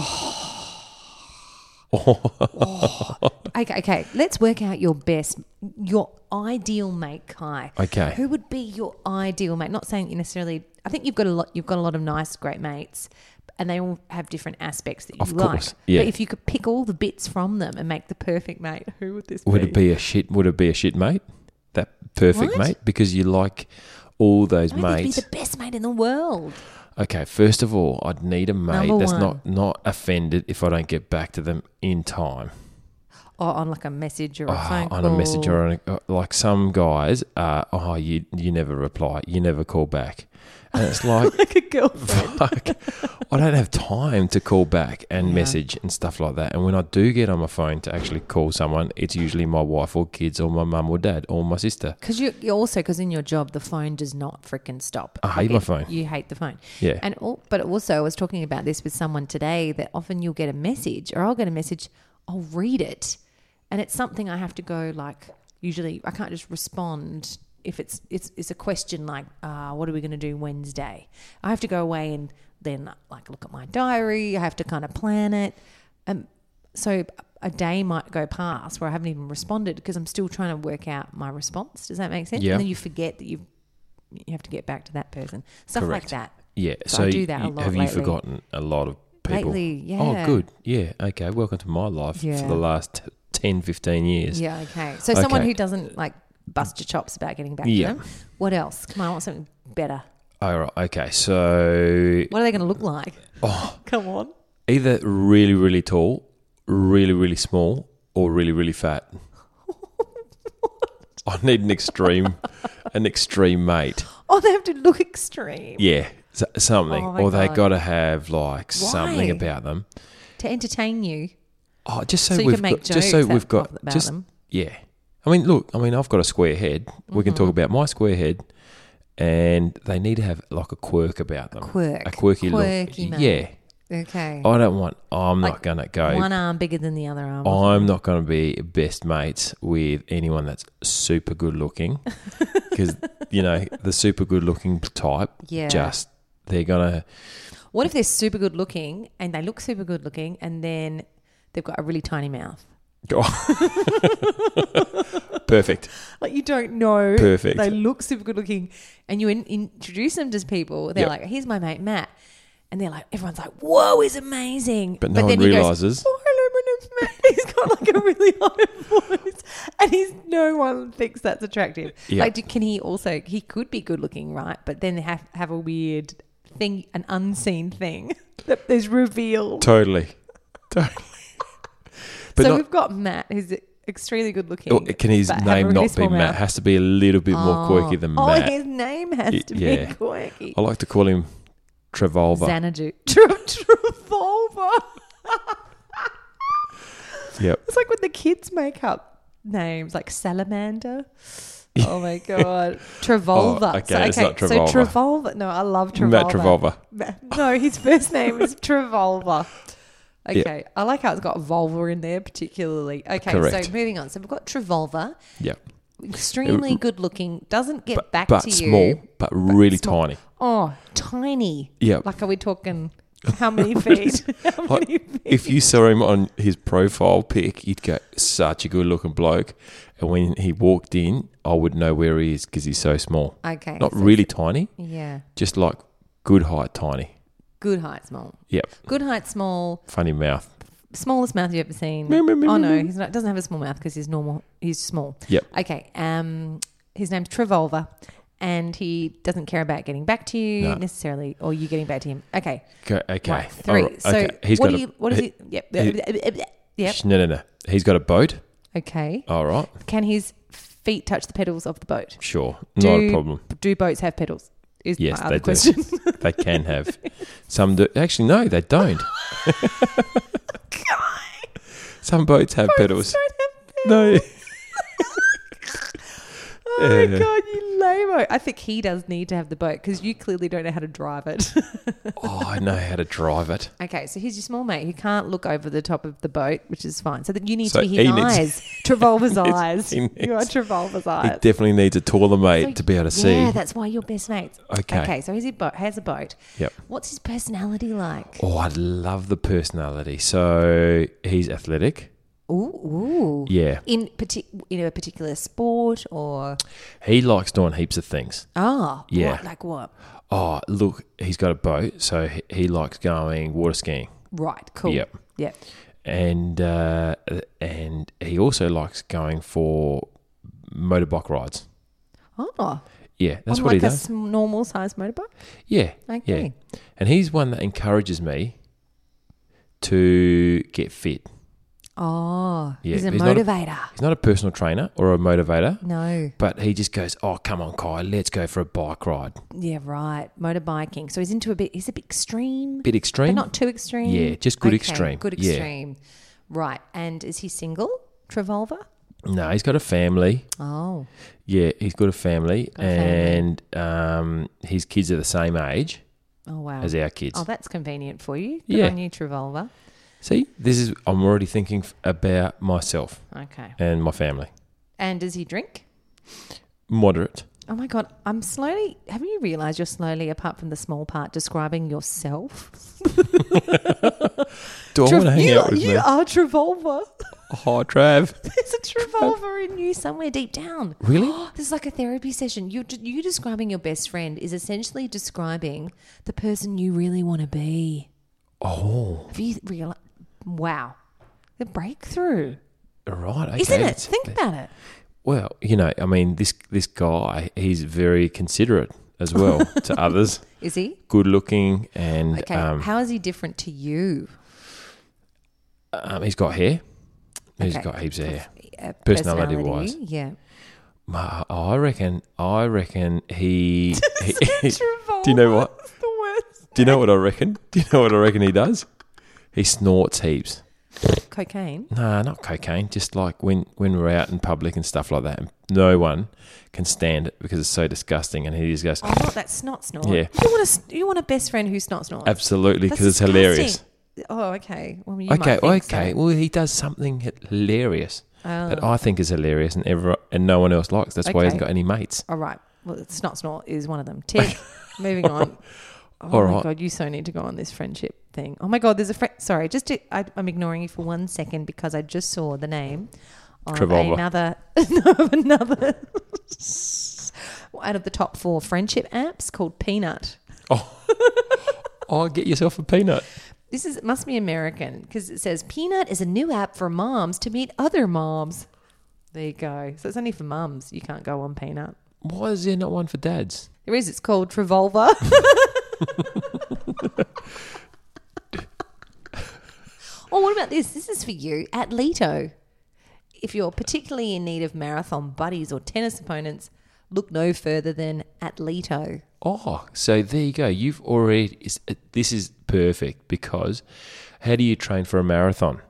Okay, okay. Let's work out your best, your ideal mate, Kai. Okay. Who would be your ideal mate? Not saying you necessarily. I think you've got a lot. You've got a lot of nice, great mates, and they all have different aspects that you Of like. course, yeah. But if you could pick all the bits from them and make the perfect mate, who would this Would be? it be a shit? Would it be a shit mate? That perfect What? mate because you like all those I think mates. he'd be the best mate in the world. Okay, first of all, I'd need a mate Number that's one. not not offended if I don't get back to them in time. Or on like a message or a Oh, phone on call. a message or on a, uh, like some guys, uh, oh, you you never reply, you never call back, and it's like, like a girlfriend. fuck, I don't have time to call back and Yeah. message and stuff like that. And when I do get on my phone to actually call someone, it's usually my wife or kids or my mum or dad or my sister. Because you, you also, because in your job, the phone does not freaking stop. I hate Like my it- phone. You hate the phone. Yeah. And all, but also, I was talking about this with someone today that often you'll get a message, or I'll get a message, I'll read it, and it's something I have to go like. Usually, I can't just respond if it's it's it's a question like, uh, "What are we going to do Wednesday?" I have to go away and then like look at my diary. I have to kind of plan it. Um, so a day might go past where I haven't even responded because I'm still trying to work out my response. Does that make sense? Yeah. And then you forget that you you have to get back to that person. Stuff like Correct. that. Yeah. So So, I do that a you- lot have you lately. forgotten a lot of people? Lately, yeah. Oh, good. Yeah. Okay. Welcome to my life Yeah. for the last ten, fifteen years. Yeah, okay. So someone Okay. who doesn't like bust your chops about getting back Yeah. to them. What else? Come on, I want something better. All right. Okay. So What are they going to look like? Oh. Come on. either really, really tall, really, really small, or really, really fat. I need an extreme, an extreme mate. Oh, they have to look extreme Yeah, s- something, Oh my or they God. got to have like something Why? about them. to entertain you. Oh, just so, So you we've can make got, just so jokes we've that- got, about just them. yeah. I mean, look, I mean, I've got a square head. We can Mm-hmm. talk about my square head, and they need to have like a quirk about them, Quirk. a quirky Quirky look. mate. Yeah, Okay. I don't want. I'm Like not going to go. One arm bigger than the other arm. I'm not going to be best mates with anyone that's super good looking, because you know the super good looking type. Yeah. Just they're gonna. What if they're super good looking and they look super good looking and then they've got a really tiny mouth? Perfect. Like you don't know. Perfect. They look super good looking and you in, introduce them to people. They're Yep. like, here's my mate Matt. And they're like, everyone's like, whoa, he's amazing. But no one he goes, realises. oh, hello, my name's Matt. He's got like a really high voice. And he's no one thinks that's attractive. Yep. Like, do, can he also, he could be good looking, right? But then have, have a weird thing, an unseen thing that is revealed. Totally. Totally. But so not, we've got Matt, who's extremely good looking. oh, can his but have a name really not be small Matt? mouth. Has to be a little bit more quirky than Oh, Matt. his name has Y- to yeah. be quirky. I like to call him Travolva. Xanadu. Tra- Travolva. Yep. It's like when the kids make up names, like Salamander. Oh my god, Travolva. Oh, okay, so, it's not Travolva. So Travolva. No, I love Travolva. Matt Travolva. Ma- No, his first name is Travolva. Okay, I like how it's got vulva in there, particularly. Okay, Correct. so moving on. So we've got Travolva, Yep. extremely good looking, doesn't get But, back but to small, you. but really small. tiny. Oh, tiny. Yep. Like, are we talking how many feet? how Like, many feet? if you saw him on his profile pic, you'd go, such a good looking bloke. And when he walked in, I would know where he is because he's so small. Okay. Not so- really tiny, Yeah. just like good height tiny. Good height, small. Yep. Good height, small. Funny mouth. Smallest mouth you've ever seen. Meow, meow, meow, oh no, meow. he's not. Doesn't have a small mouth because he's normal. He's small. Yep. Okay. Um, his name's Travolva, and he doesn't care about getting back to you No. necessarily, or you getting back to him. Okay. Okay. okay. Right. Three. Alright, So okay. He's what got do a, you? What is he- it? Yep. he- Yep. No, no, no. He's got a boat. Okay. All right. Can his feet touch the pedals of the boat? Sure. Do, Not a problem. Do boats have pedals? Is Yes, my other they question. do. They can have. Some do. Actually, no, they don't. Some boats have pedals. Don't have No. Oh my Yeah. god, you lame! I think he does need to have the boat because you clearly don't know how to drive it. Oh, I know how to drive it. Okay, so here's your small mate who can't look over the top of the boat, which is fine. So that you need So to be his he needs- eyes, Travolva's needs- eyes. he You are needs- Travolva's He eyes. definitely needs a taller mate So- to be able to see. Yeah, that's why you're best mates. Okay. Okay, so he's a boat. Has a boat. Yep. What's his personality like? Oh, I love the personality. So he's athletic. Ooh, ooh. Yeah. In partic- in a particular sport or He likes doing heaps of things. oh Yeah. what, like what? Oh, look, he's got a boat, so he, he likes going water skiing. Right, cool. Yep. Yep. And uh, and he also likes going for motorbike rides. Oh, Yeah, that's on what like he a does. sm- normal sized motorbike. Yeah. Okay. Yeah. And he's one that encourages me to get fit. Oh, Yeah, he's a he's not a- motivator. He's not a personal trainer or a motivator, no. but he just goes, "Oh, come on, Kai, let's go for a bike ride." Yeah, right. Motorbiking. So he's into a bit. He's a bit extreme, Bit extreme. but not too extreme. Yeah, just good Okay, extreme. Good Yeah. extreme. Right. And is he single, Travolva? No, he's got a family. Oh, Yeah, he's got a family, Got a family. and um, his kids are the same age oh wow. as our kids. Oh, that's convenient for you. Good Yeah. on you, Travolva. See, this is I'm already thinking f- about myself Okay. and my family. And does he drink? Moderate. Oh my God, I'm slowly. Have you realised you're slowly, apart from the small part, describing yourself? Do I want to hang you, out with you me? are Travolva. Hi, Trav. There's a Travolva in you somewhere deep down. Really? This is like a therapy session. You you describing your best friend is essentially describing the person you really want to be. Oh, Have you realized? Wow, the breakthrough, right. Okay. isn't it? That's- Think about it. Well, you know, I mean, this this guy, he's very considerate as well to others. Is he? Good looking, and Okay. um, How is he different to you? um, he's got hair. He's Okay. got heaps of hair. Uh, Personality-wise. yeah. Ma- I reckon. I reckon he. he Travolva. do you know what? It's the worst. Do you know what I reckon? Do you know what I reckon he does? He snorts heaps. Cocaine. Nah, not cocaine. Just like when, when we're out in public and stuff like that, and no one can stand it because it's so disgusting. And he just goes, Oh, not that snot snort. Yeah. You want a you want a best friend who snot snorts? absolutely, because That's it's hilarious. disgusting. Oh, okay. Well, you Okay, might think okay. so. Well, he does something h- hilarious that Oh. I think is hilarious, and ever and no one else likes. That's why he hasn't Okay. got any mates. All right. Well, snot snort is one of them. Tick. Moving on. Oh All my right. God, you so need to go on this friendship thing. Oh my God, there's a friend. Sorry, just to, I, I'm ignoring you for one second because I just saw the name of Travolta. another, no, of another out of the top four friendship apps called Peanut. Oh, get yourself a peanut. This is it must be American because it says Peanut is a new app for moms to meet other moms. There you go. So it's only for mums. You can't go on Peanut. Why is there not one for dads? There is. It's called Travolta. Oh, what about this? This is for you. Atleto. If you're particularly in need of marathon buddies or tennis opponents, look no further than Atleto. Oh, so there you go. You've already. is- This is perfect because how do you train for a marathon?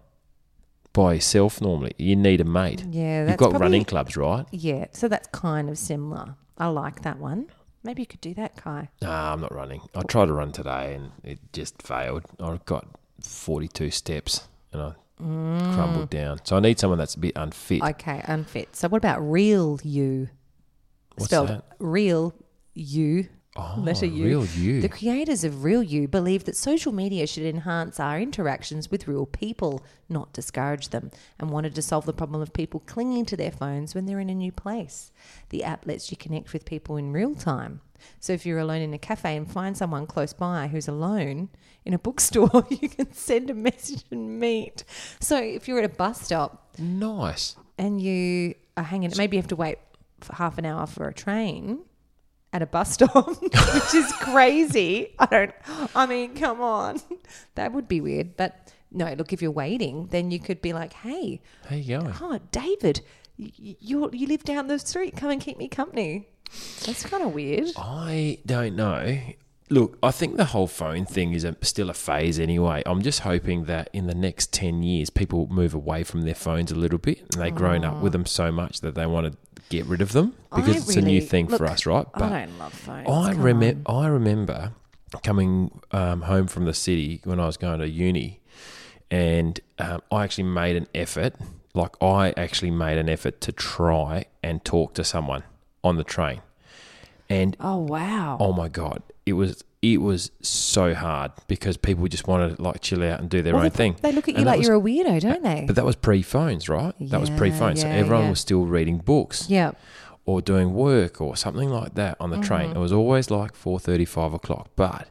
By yourself normally. You need a mate. Yeah, You've that's got probably- running clubs, right? Yeah, so that's kind of similar. I like that one. Maybe you could do that, Kai. Nah, I'm not running. I tried to run today and it just failed. I got forty-two steps and I Mm. crumbled down. So I need someone that's a bit unfit. Okay, unfit. So what about Real You? What's Spelled that? Real You. Oh, letter U. Real You. The creators of Real You believe that social media should enhance our interactions with real people, not discourage them, and wanted to solve the problem of people clinging to their phones when they're in a new place. The app lets you connect with people in real time. So if you're alone in a cafe and find someone close by who's alone in a bookstore, you can send a message and meet. So if you're at a bus stop Nice. and you are hanging, maybe you have to wait for half an hour for a train at a bus stop, which is crazy. I don't, I mean, come on. That would be weird. But no, look, if you're waiting, then you could be like, hey, How you going? oh, David, you, you, you live down the street. Come and keep me company. That's kind of weird. I don't know. Look, I think the whole phone thing is a, still a phase anyway. I'm just hoping that in the next ten years, people move away from their phones a little bit and they've grown up with them so much that they want to get rid of them because I it's a new really- thing for look, us, right? I don't love phones. I Come remember. on. I remember coming um, home from the city when I was going to uni, and um, I actually made an effort. Like I actually made an effort to try and talk to someone on the train, and Oh, wow. oh my god, it was it was so hard because people just wanted to like chill out and do their Well, own they, thing. They look at you And that like was- you're a weirdo, don't they? But that was pre-phones, right? That was Yeah, pre-phones, so yeah, everyone yeah. was still reading books. Yeah. Or doing work or something like that on the Mm-hmm. train. It was always like four thirty, five o'clock. But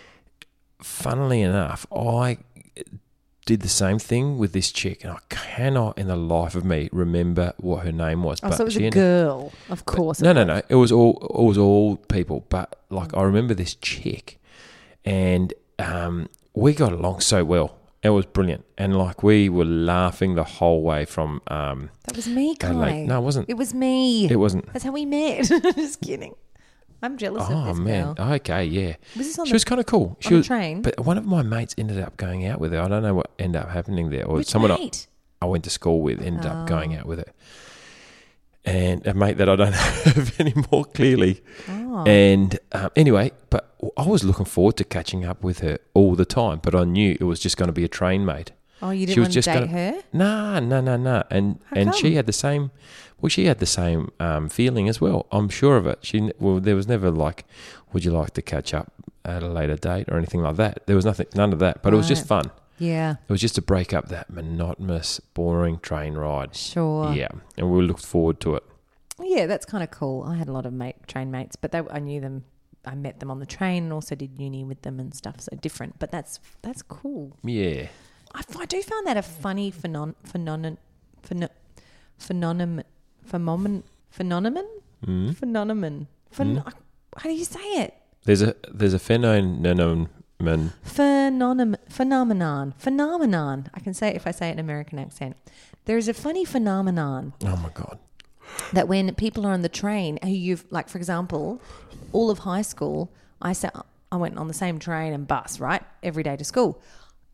funnily enough, I did the same thing with this chick, and I cannot in the life of me remember what her name was. Oh, but so it was she a ended- girl, of but- course. No, it no, was. no. It was all it was all people. But like I remember this chick, and um, we got along so well. It was brilliant, and like we were laughing the whole way from. Um, That was me, Kai. Adelaide. No, it wasn't. It was me. It wasn't. That's how we met. Just kidding. I'm jealous of Oh this man. girl. Okay, yeah. Was this on She the- was kind of cool. She on the was, train? But one of my mates ended up going out with her. I don't know what ended up happening there, or Which someone I- mate? I went to school with ended up going Oh. out with her, and a mate that I don't have anymore clearly. Oh. And um, anyway, but I was looking forward to catching up with her all the time. But I knew it was just going to be a train mate. Oh, you didn't She was want to just date gonna- her? Nah, no, no, no. And How and she come? had the same. Well, she had the same um, feeling as well. I'm sure of it. She n- well, there was never like, would you like to catch up at a later date or anything like that. There was nothing, none of that. But it was just Right. fun. Yeah, It was just to break up that monotonous, boring train ride. sure. Yeah, and we looked forward to it. Yeah, that's kind of cool. I had a lot of mate train mates, but they, I knew them. I met them on the train and also did uni with them and stuff. So different, but that's that's cool. Yeah. I, I do find that a funny phenon phenomenon, phenom, phenomenon, phenomenon, phenomenon, Mm. phenomenon. Phen- How do you say it? There's a there's a phenomenon. Phenomenon, phenomenon, phenomenon. I can say it if I say it in American accent. There is a funny phenomenon Oh my god. that when people are on the train, who you've like, for example, all of high school, I sat, I went on the same train and bus, right, every day to school.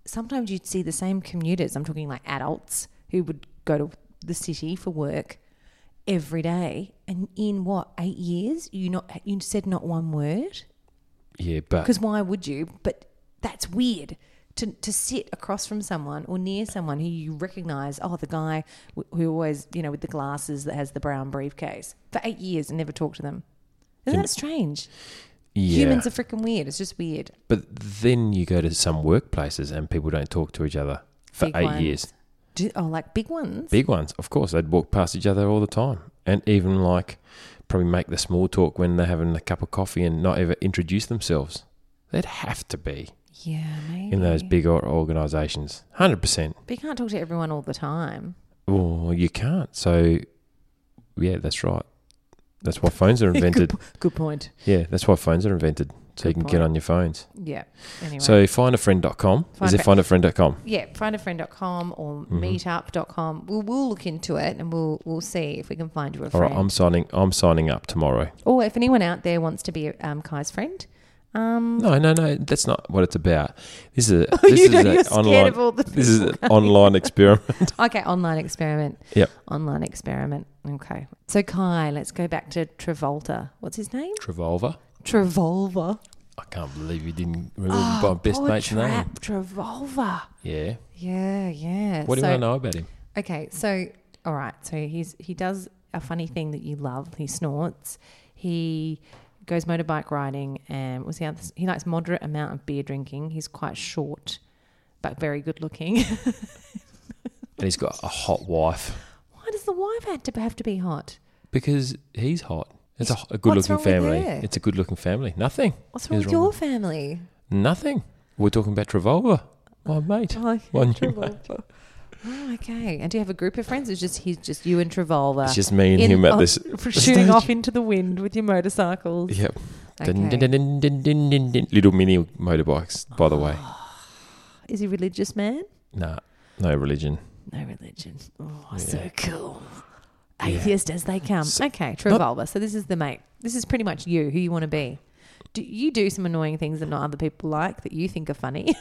sometimes you'd see the same commuters. I'm talking like adults who would go to the city for work every day, and in what eight years you not you said not one word. Yeah, but Because why would you? But that's weird to to sit across from someone or near someone who you recognise. Oh, the guy w- who always, you know, with the glasses that has the brown briefcase for eight years and never talk to them. Isn't Can- that strange? yeah. Humans are freaking weird. It's just weird. But then you go to some workplaces and people don't talk to each other for Big eight ones. years. Do, oh, like big ones. Big ones, of course. They'd walk past each other all the time, and even like probably make the small talk when they're having a cup of coffee and not ever introduce themselves. They'd have to be Yeah, maybe in those big or- organisations, hundred percent. But you can't talk to everyone all the time. Well, you can't. So, yeah, that's right. That's why phones are invented. good, good point. Yeah, that's why phones are invented. So Good you can point. get on your phones. Yeah. Anyway. So find a friend dot com. Find Is it a- find a friend dot com? yeah, find a friend dot com or Mm-hmm. meetup dot com. We'll, we'll look into it and we'll we'll see if we can find you a All friend. right, I'm signing. I'm signing up tomorrow. Or if anyone out there wants to be um, Kai's friend, um, No, no, no. That's not what it's about. This is a, You this is know an you're scared online. of all the This is an online experiment. okay, online experiment. Yep. Online experiment. Okay. So Kai, let's go back to Travolta. What's his name? Travolva. Travolva. I can't believe you didn't remember Oh, my best poor mate's name. Trap Travolva. Yeah. Yeah, yeah. What do so, I know about him? Okay, so all right, so he's he does a funny thing that you love. He snorts. He goes motorbike riding, and was the other, he likes moderate amount of beer drinking. He's quite short, but very good looking. And he's got a hot wife Why does the wife have to have to be hot? because he's hot. It's a, a good-looking wrong with family. her? It's a good-looking family. Nothing. What's wrong is with your family? Nothing. We're talking about Travolta, my mate. Oh, My new Travolta. Oh, okay. And do you have a group of friends? It's just he's just you and Travolta. It's just me and in- him at on- this for shooting stage. off into the wind with your motorcycles. Yep. Okay. Dun, dun, dun, dun, dun, dun, dun, dun. Little mini motorbikes, by the way. Is he a religious man? Nah, no religion. No religion. Oh, Yeah. so cool. Atheist as they come. So- okay, Travolta. So this is the mate. This is pretty much you, who you want to be. Do you do some annoying things that not other people like that you think are funny?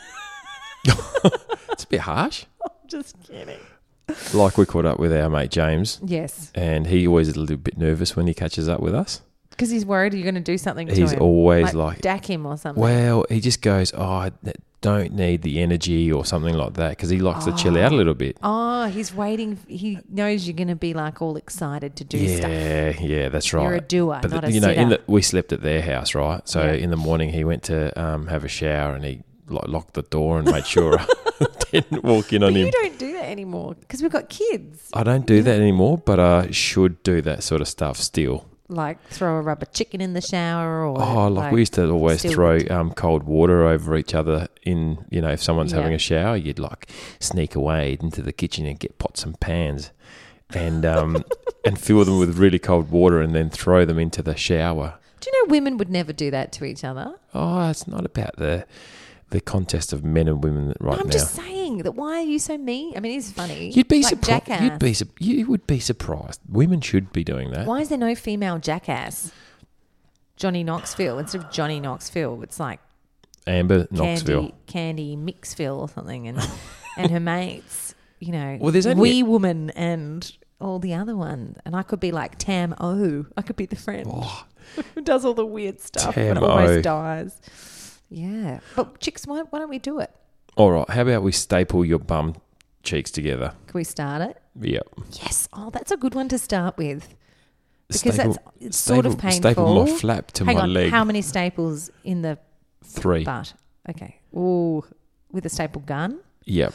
It's a bit harsh. Just kidding. Like we caught up with our mate James, Yes, and he always is a little bit nervous when he catches up with us. because he's worried you're going to do something to He's him. always like, like, dack him or something. well, he just goes, oh, I don't need the energy or something like that because he likes to chill out a little bit. Oh, he's waiting. He knows you're going to be like all excited to do stuff. Yeah, yeah, that's right. You're a doer, But not the- a you know, in sitter. the, we slept at their house, right? So Yeah. in the morning, he went to um, have a shower and he lo- locked the door and made sure I didn't walk in on But him. you don't do that anymore because we've got kids. I don't do that anymore, but I should do that sort of stuff still. Like throw a rubber chicken in the shower or Oh, like, we used to always still- throw um, cold water over each other in, you know, if someone's having Yeah. a shower, you'd like sneak away into the kitchen and get pots and pans and um, and fill them with really cold water and then throw them into the shower. Do you know women would never do that to each other? Oh, it's not about the the contest of men and women right No, I'm now. just saying that. Why are you so mean? I mean, it's funny. You'd be like surprised. Jackass. You'd be su- you would be surprised. Women should be doing that. Why is there no female jackass? Johnny Knoxville instead of Johnny Knoxville. It's like Amber Knoxville. Candy, Candy Mixville or something, and and her mates. You know, Well, there's only- Wee Woman and all the other ones. And I could be like Tam O. I could be the friend who does all the weird stuff Tam but almost O. dies. Yeah, but chicks, why, why don't we do it? All right. How about we staple your bum cheeks together? Can we start it? Yep. Yes. Oh, that's a good one to start with. Because Staple- that's it's sort of staple- painful. Staple my flap to Hang my on, leg. how many staples in the Three. butt? Okay. Ooh, with a staple gun? Yep.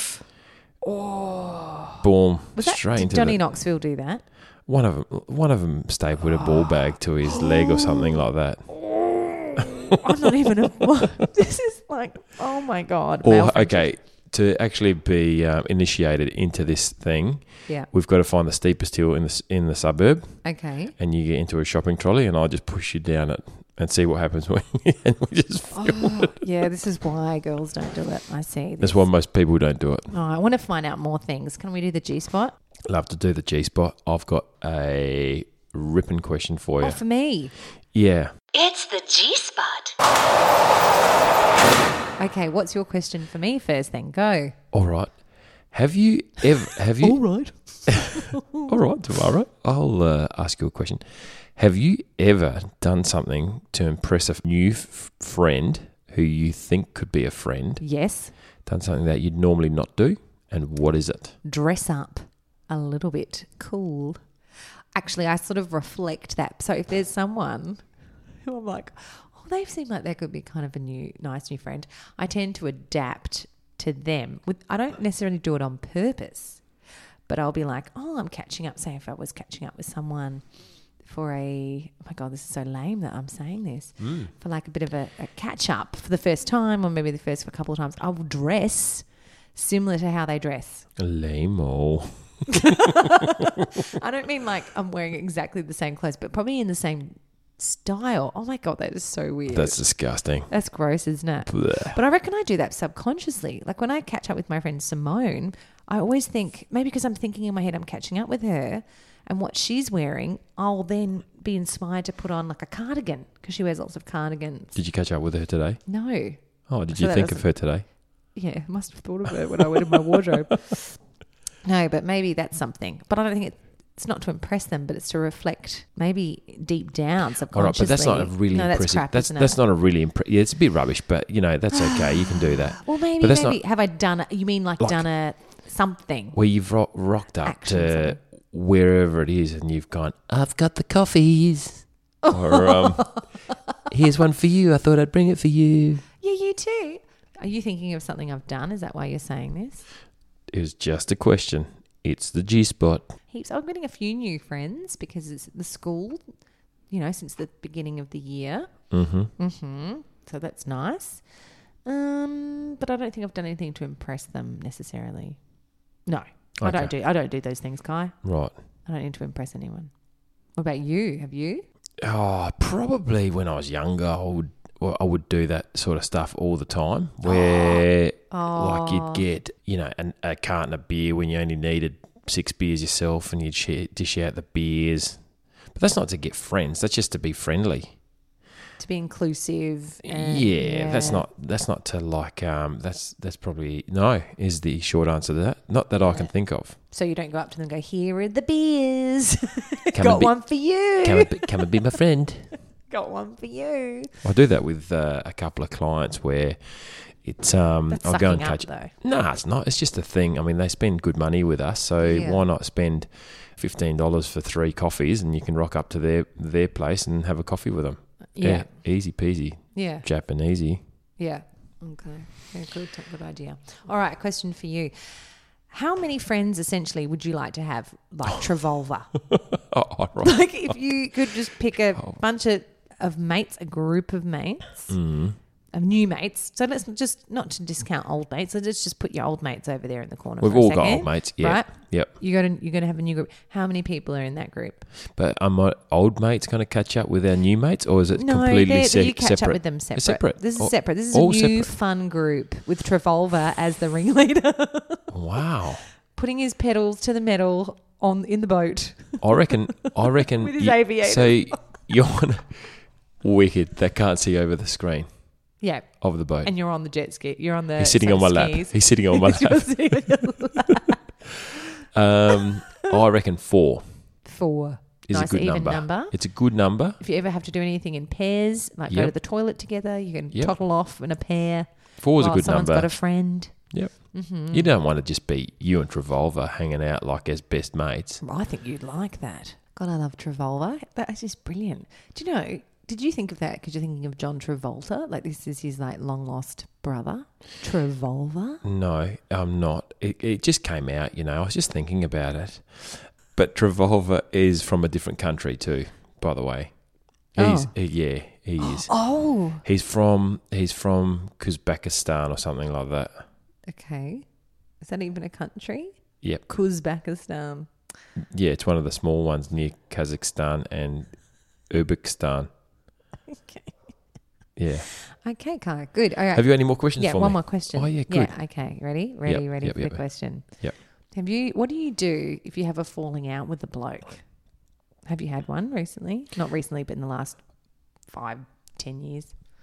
Oh. Boom. Was that Straight did into Johnny the, Knoxville do that? one of them. One of them stapled a ball bag to his leg or something like that. I'm not even a. This is like, oh my god. Or male friendship. okay, to actually be um, initiated into this thing, Yeah. we've got to find the steepest hill in the s- in the suburb, Okay. and you get into a shopping trolley, and I just push you down it and see what happens when and we just film Oh, it. yeah, this is why girls don't do it. I see. That's this. why most people don't do it. Oh, I want to find out more things. Can we do the G spot? Love to do the G spot. I've got a ripping question for you. Oh, for me. Yeah. It's the G spot. Okay, what's your question for me first then? Go. All right. Have you ever? Have you? right. All right, tomorrow I'll uh, ask you a question. Have you ever done something to impress a new f- friend who you think could be a friend? Yes. Done something that you'd normally not do, and what is it? Dress up a little bit cool. Actually, I sort of reflect that. So if there's someone who I'm like, oh, they seem like they could be kind of a new, nice new friend, I tend to adapt to them. With I don't necessarily do it on purpose, but I'll be like, oh, I'm catching up. Say if I was catching up with someone for a, oh my God, this is so lame that I'm saying this, mm. for like a bit of a, a catch up for the first time or maybe the first couple of times, I'll dress similar to how they dress. Lame-o. I don't mean like I'm wearing exactly the same clothes, but probably in the same style. Oh my God, that is so weird. That's disgusting. That's gross, isn't it? Blech. But I reckon I do that subconsciously. Like when I catch up with my friend Simone, I always think, maybe because I'm thinking in my head I'm catching up with her and what she's wearing, I'll then be inspired to put on like a cardigan because she wears lots of cardigans. Did you catch up with her today? No. Oh, did So you that think of doesn't- her today? Yeah, I must have thought of it when I went in my wardrobe. No, but maybe that's something. But I don't think it, it's not to impress them, but it's to reflect maybe deep down All right, subconsciously. but that's not a really no, impressive. That's crap, that's isn't that's it? not a really impre- yeah, it's a bit rubbish, but you know that's okay. You can do that. Well, maybe, But that's maybe. not- Have I done it? You mean like, Like- done a something? Where you've ro- rocked up Action to something. wherever it is, and you've gone, I've got the coffees, or um, here's one for you. I thought I'd bring it for you. Yeah, you too. Are you thinking of something I've done? Is that why you're saying this? It was just a question. It's the G spot. Heaps. I'm getting a few new friends because it's the school, you know, since the beginning of the year. Mm-hmm. Mm-hmm. So that's nice. Um, but I don't think I've done anything to impress them necessarily. No, I Okay. don't do. I don't do those things, Kai. Right. I don't need to impress anyone. What about you? Have you? Oh, probably when I was younger, I would well, I would do that sort of stuff all the time. Where like you'd get you know an, a carton of beer when you only needed six beers yourself, and you'd share, dish out the beers. But that's not to get friends. That's just to be friendly. To be inclusive. And, Yeah, that's not that's not to like um that's that's probably no is the short answer to that. Not that I can think of. So you don't go up to them and go, here are the beers. Come Got and be- one for you. Come and be, come and be my friend. Got one for you. I do that with uh, a couple of clients where it's um That's I'll go and sucking up, catch. though. No, it's not. It's just a thing. I mean, they spend good money with us, so Yeah. why not spend fifteen dollars for three coffees, and you can rock up to their their place and have a coffee with them. Yeah. easy peasy, Yeah. Japanesey. Yeah. Okay. Yeah, good. Good idea. All right. Question for you. How many friends essentially would you like to have, like Travolva? Oh, all right. Like if you could just pick a bunch of, of mates, a group of mates, Mm. of new mates. So let's just not to discount old mates. So let's just put your old mates over there in the corner. We've for a all got second, old mates. Yeah. Right. Yep. You got to you're going to have a new group. How many people are in that group? But are my old mates going to catch up with our new mates, or is it No, completely they're- se- you catch separate? up with them separate. It's separate. This is All- separate. This is all a new separate. fun group with Travolva as the ringleader, Wow. putting his pedals to the metal on in the boat. I reckon. I reckon. With his you- aviators. So you're on wicked. They can't see over the screen Yeah, of the boat. and you're on the jet ski. You're on the. He's sitting so on my lap. skis. He's sitting on my You're lap. sitting on your lap. Um, I reckon four Four is nice a good even number. number. It's a good number. If you ever have to do anything in pairs, like go Yep. to the toilet together, you can Yep. toddle off in a pair. Four is a while good someone's number. got a friend. Yep. Mm-hmm. You don't want to just be you and Travolva hanging out like as best mates. Well, I think you'd like that. God, I love Travolta. That is just brilliant. Do you know? Did you think of that because you're thinking of John Travolta? Like this is his like long lost brother, Travolta. No, I'm not. It, it just came out, you know. I was just thinking about it. But Travolva is from a different country too, by the way. He's Oh. he- yeah, he is. Oh, He's from he's from Uzbekistan or something like that. okay. Is that even a country? Yep. Uzbekistan. Yeah, it's one of the small ones near Kazakhstan and Uzbekistan. Okay. Yeah. Okay, Kai. Good. All right. Have you any more questions yeah, for one me? more question. Oh, yeah, good. Yeah, okay. Ready? Ready, Yep, ready yep, for yep, the yep. question. Yep. Have you what do you do if you have a falling out with a bloke? Have you had one recently? Not recently, but in the last five, ten years.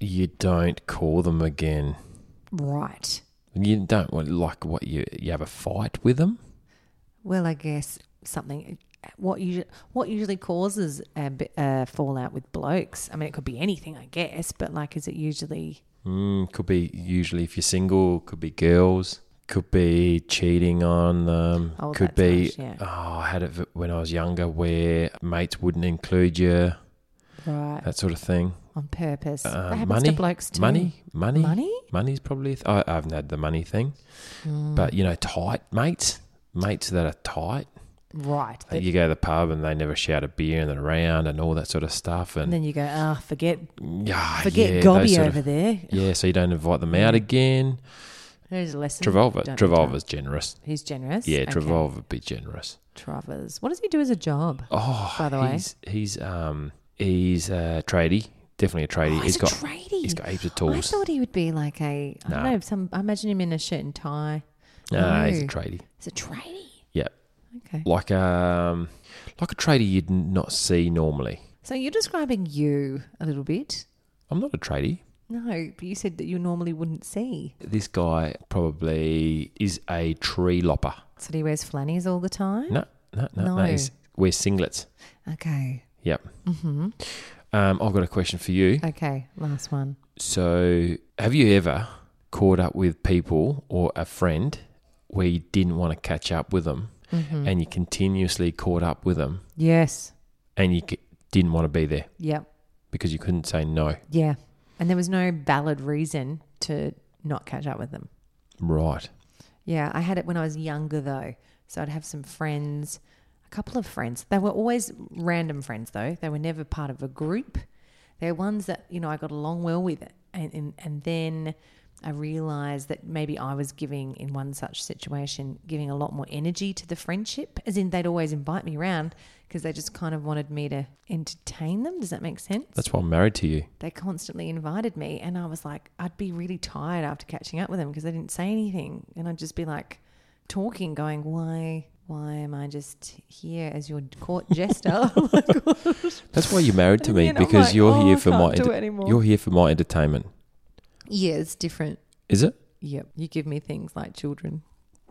you don't call them again. Right. You don't want like what you you have a fight with them. Well, I guess something. What usually what usually causes a bit, uh, fallout with blokes? I mean, it could be anything, I guess, but like, is it usually? Mm, could be usually if you're single. Could be girls. Could be cheating on them. Oh, could that's be. harsh, yeah. Oh, I had it when I was younger, where mates wouldn't include you. Right. That sort of thing. On purpose. Uh, that happens money, to blokes too. money, money, Money? money's probably. Th- I, I haven't had the money thing, Mm. but you know, tight mates, mates that are tight. Right. Like you go to the pub and they never shout a beer in and around and all that sort of stuff, and, And then you go, ah, forget yeah, forget yeah, Gobby those sort over of- there. Yeah, so you don't invite them out again. There's a lesson. Travolva, Don't Travolva's generous. He's generous. Yeah, Okay. Travolva would be generous. Travers. What does he do as a job? Oh, By the way. he's he's um he's a tradie, definitely a tradie. Oh, he's, got a tradie. he's got heaps of I tools. thought he would be like a. I don't Nah. know. Some. I imagine him in a shirt and tie. Nah, he's a No. tradie. He's a tradie. Yeah, Okay. like um like a tradie you'd n- not see normally. So you're describing you a little bit. I'm not a tradie. No, but you said that you normally wouldn't see. This guy probably is a tree lopper. So he wears flannies all the time. No, no, no, no. No. He's wears singlets. Okay. Yep. Mm-hmm. Um, I've got a question for you. Okay. Last one. So, have you ever caught up with people or a friend where you didn't want to catch up with them, Mm-hmm. and you continuously caught up with them, Yes. and you c- didn't want to be there Yep. because you couldn't say no? Yeah. And there was no valid reason to not catch up with them. Right. Yeah, I had it when I was younger though. So I'd have some friends, a couple of friends. They were always random friends though. They were never part of a group. They're ones that, you know, I got along well with. And, and, and then I realised that maybe I was giving, in one such situation, giving a lot more energy to the friendship. As in they'd always invite me around because they just kind of wanted me to entertain them. Does that make sense? That's why I'm married to you. They constantly invited me, and I was like, I'd be really tired after catching up with them because they didn't say anything, and I'd just be like talking, going, why why am I just here as your court jester? Oh my gosh. That's why you're married to And me, then I'm because like, you're oh, here I for my can't do enter- it anymore. you're here for my entertainment. Yeah, it's different. Is it? Yep, you give me things like children.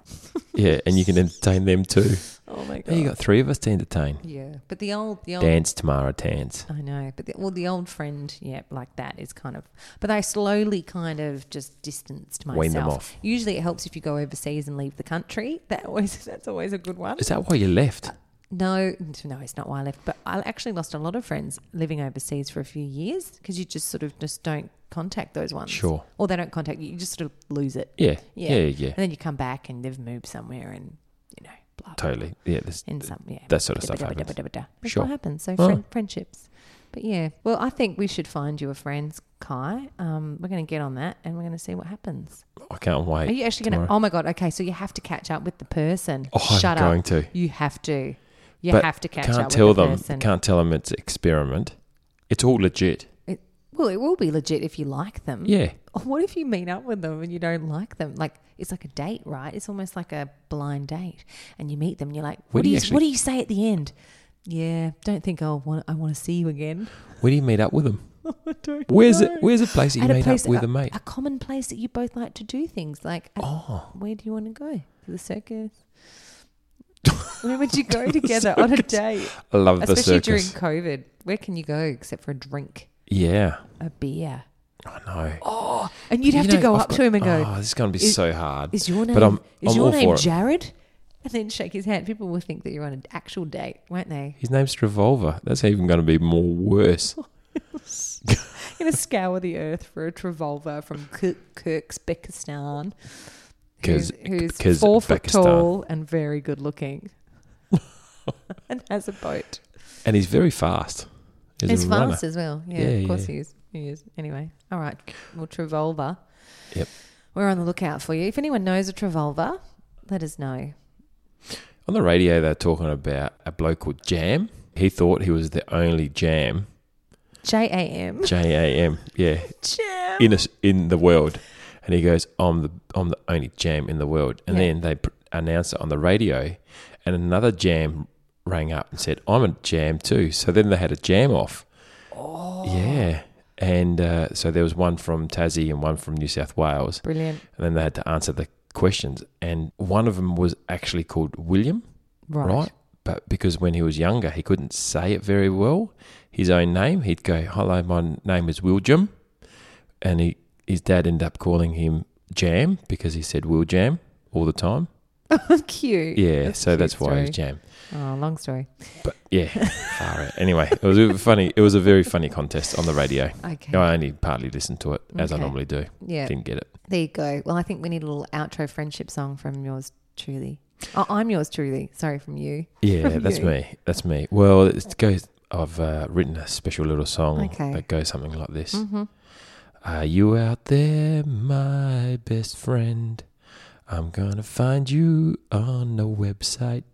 Yeah, and you can entertain them too. Oh my god. Now you got three of us to entertain. Yeah, but the old the old Dance, Tamara, dance. I know, but the, well, the old friend, yeah, like that is kind of. But I slowly kind of just distanced myself. Wean them off. Usually, it helps if you go overseas and leave the country. That always that's always a good one. Is that why you left? No, no, it's not why I left. But I actually lost a lot of friends living overseas for a few years because you just sort of just don't contact those ones. Sure. Or they don't contact you. You just sort of lose it. Yeah, Yeah. yeah, yeah. And then you come back and they've moved somewhere and you know, blah blah. Totally. Yeah, this, In some, yeah, that sort of stuff da-ba-da-ba-da-ba-da. happens. That's Sure. what happens. So Oh. friend, friendships, but yeah. Well, I think we should find you a friend, Kai. Um, we're going to get on that and we're going to see what happens. I can't wait. Are you actually going to? tomorrow. Oh my god! Okay, so you have to catch up with the person. Oh, I'm Shut going up. to. You have to. You But have to catch can't up tell with the them. person. Can't tell them it's an experiment. It's all legit. It, well, it will be legit if you like them. Yeah. Or what if you meet up with them and you don't like them? Like it's like a date, right? It's almost like a blind date, and you meet them and you're like, Where what do do you you actually- what do you say at the end? Yeah, don't think I'll want I want to see you again. Where do you meet up with them? I don't Where's know. it? Where's a place that you At a meet place- up with a, a mate? A common place that you both like to do things. Like, at- Oh. where do you want to go? To the circus? Where would you go together on a date? I love the Especially circus. during COVID. Where can you go except for a drink, Yeah. a beer? I know. Oh, and you'd You have to know, go I've up got- to him and go, Oh, this is going to be Is- so hard. "Is your name But I'm, is I'm your all name for it. Jared?" And then shake his hand. People will think that you're on an actual date, won't they? His name's Travolva. That's even going to be more worse. Going to scour the earth for a Travolva from Kirk- Kirkzbekistan, who's, Kyrgyz- who's Kyrgyzstan. four foot tall and very good looking, and has a boat. And he's very fast. He's, He's a runner. fast as well. Yeah, Yeah, of course yeah. he is. He is. Anyway, all right. Well, Travolva. Yep. We're on the lookout for you. If anyone knows a Travolva, let us know. On the radio, they're talking about a bloke called Jam. He thought he was the only Jam, J A M. J A M, yeah, Jam. in a, in the world. And he goes, "I'm the I'm the only Jam in the world." And Yeah. then they pr- announced it on the radio, and another Jam rang up and said, "I'm a Jam too." So then they had a Jam off. Oh, yeah. And uh, so there was one from Tassie and one from New South Wales. Brilliant. And then they had to answer the questions. And one of them was actually called William, Right. right? But because when he was younger, he couldn't say it very well, his own name. He'd go, hello, my name is Willjam. And he, his dad ended up calling him Jam because he said Will Jam all the time. Cute. Yeah, That's a so cute that's why he was story. Jam. Oh, long story. But yeah, far out. Anyway, it was a funny. It was a very funny contest on the radio. Okay. I only partly listened to it as I Okay. normally do. Yeah. Didn't get it. There you go. Well, I think we need a little outro friendship song from yours truly. Oh, I'm yours truly. Sorry, from you. Yeah, From that's you. me. That's me. Well, it goes. I've uh, written a special little song Okay. that goes something like this. Mm-hmm. Are you out there, my best friend? I'm gonna find you on the website.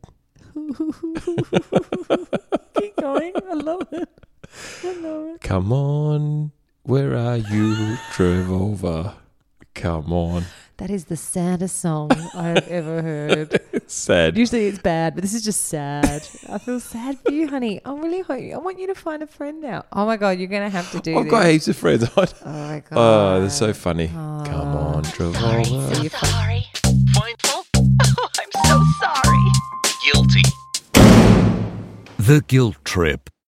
Keep going. I love it. I love it. Come on, where are you, Trevor? Come on. That is the saddest song I've ever heard. Sad. Usually it's bad, but this is just sad. I feel sad for you, honey. I really hope you, I want you to find a friend now. Oh my God, you're going to have to do I've this. got heaps of friends. Oh my God. Oh, that's so funny. Come on, Sorry, Trevor. so sorry. Find fault? Oh, I'm so sorry. Guilty. The Guilt Trip.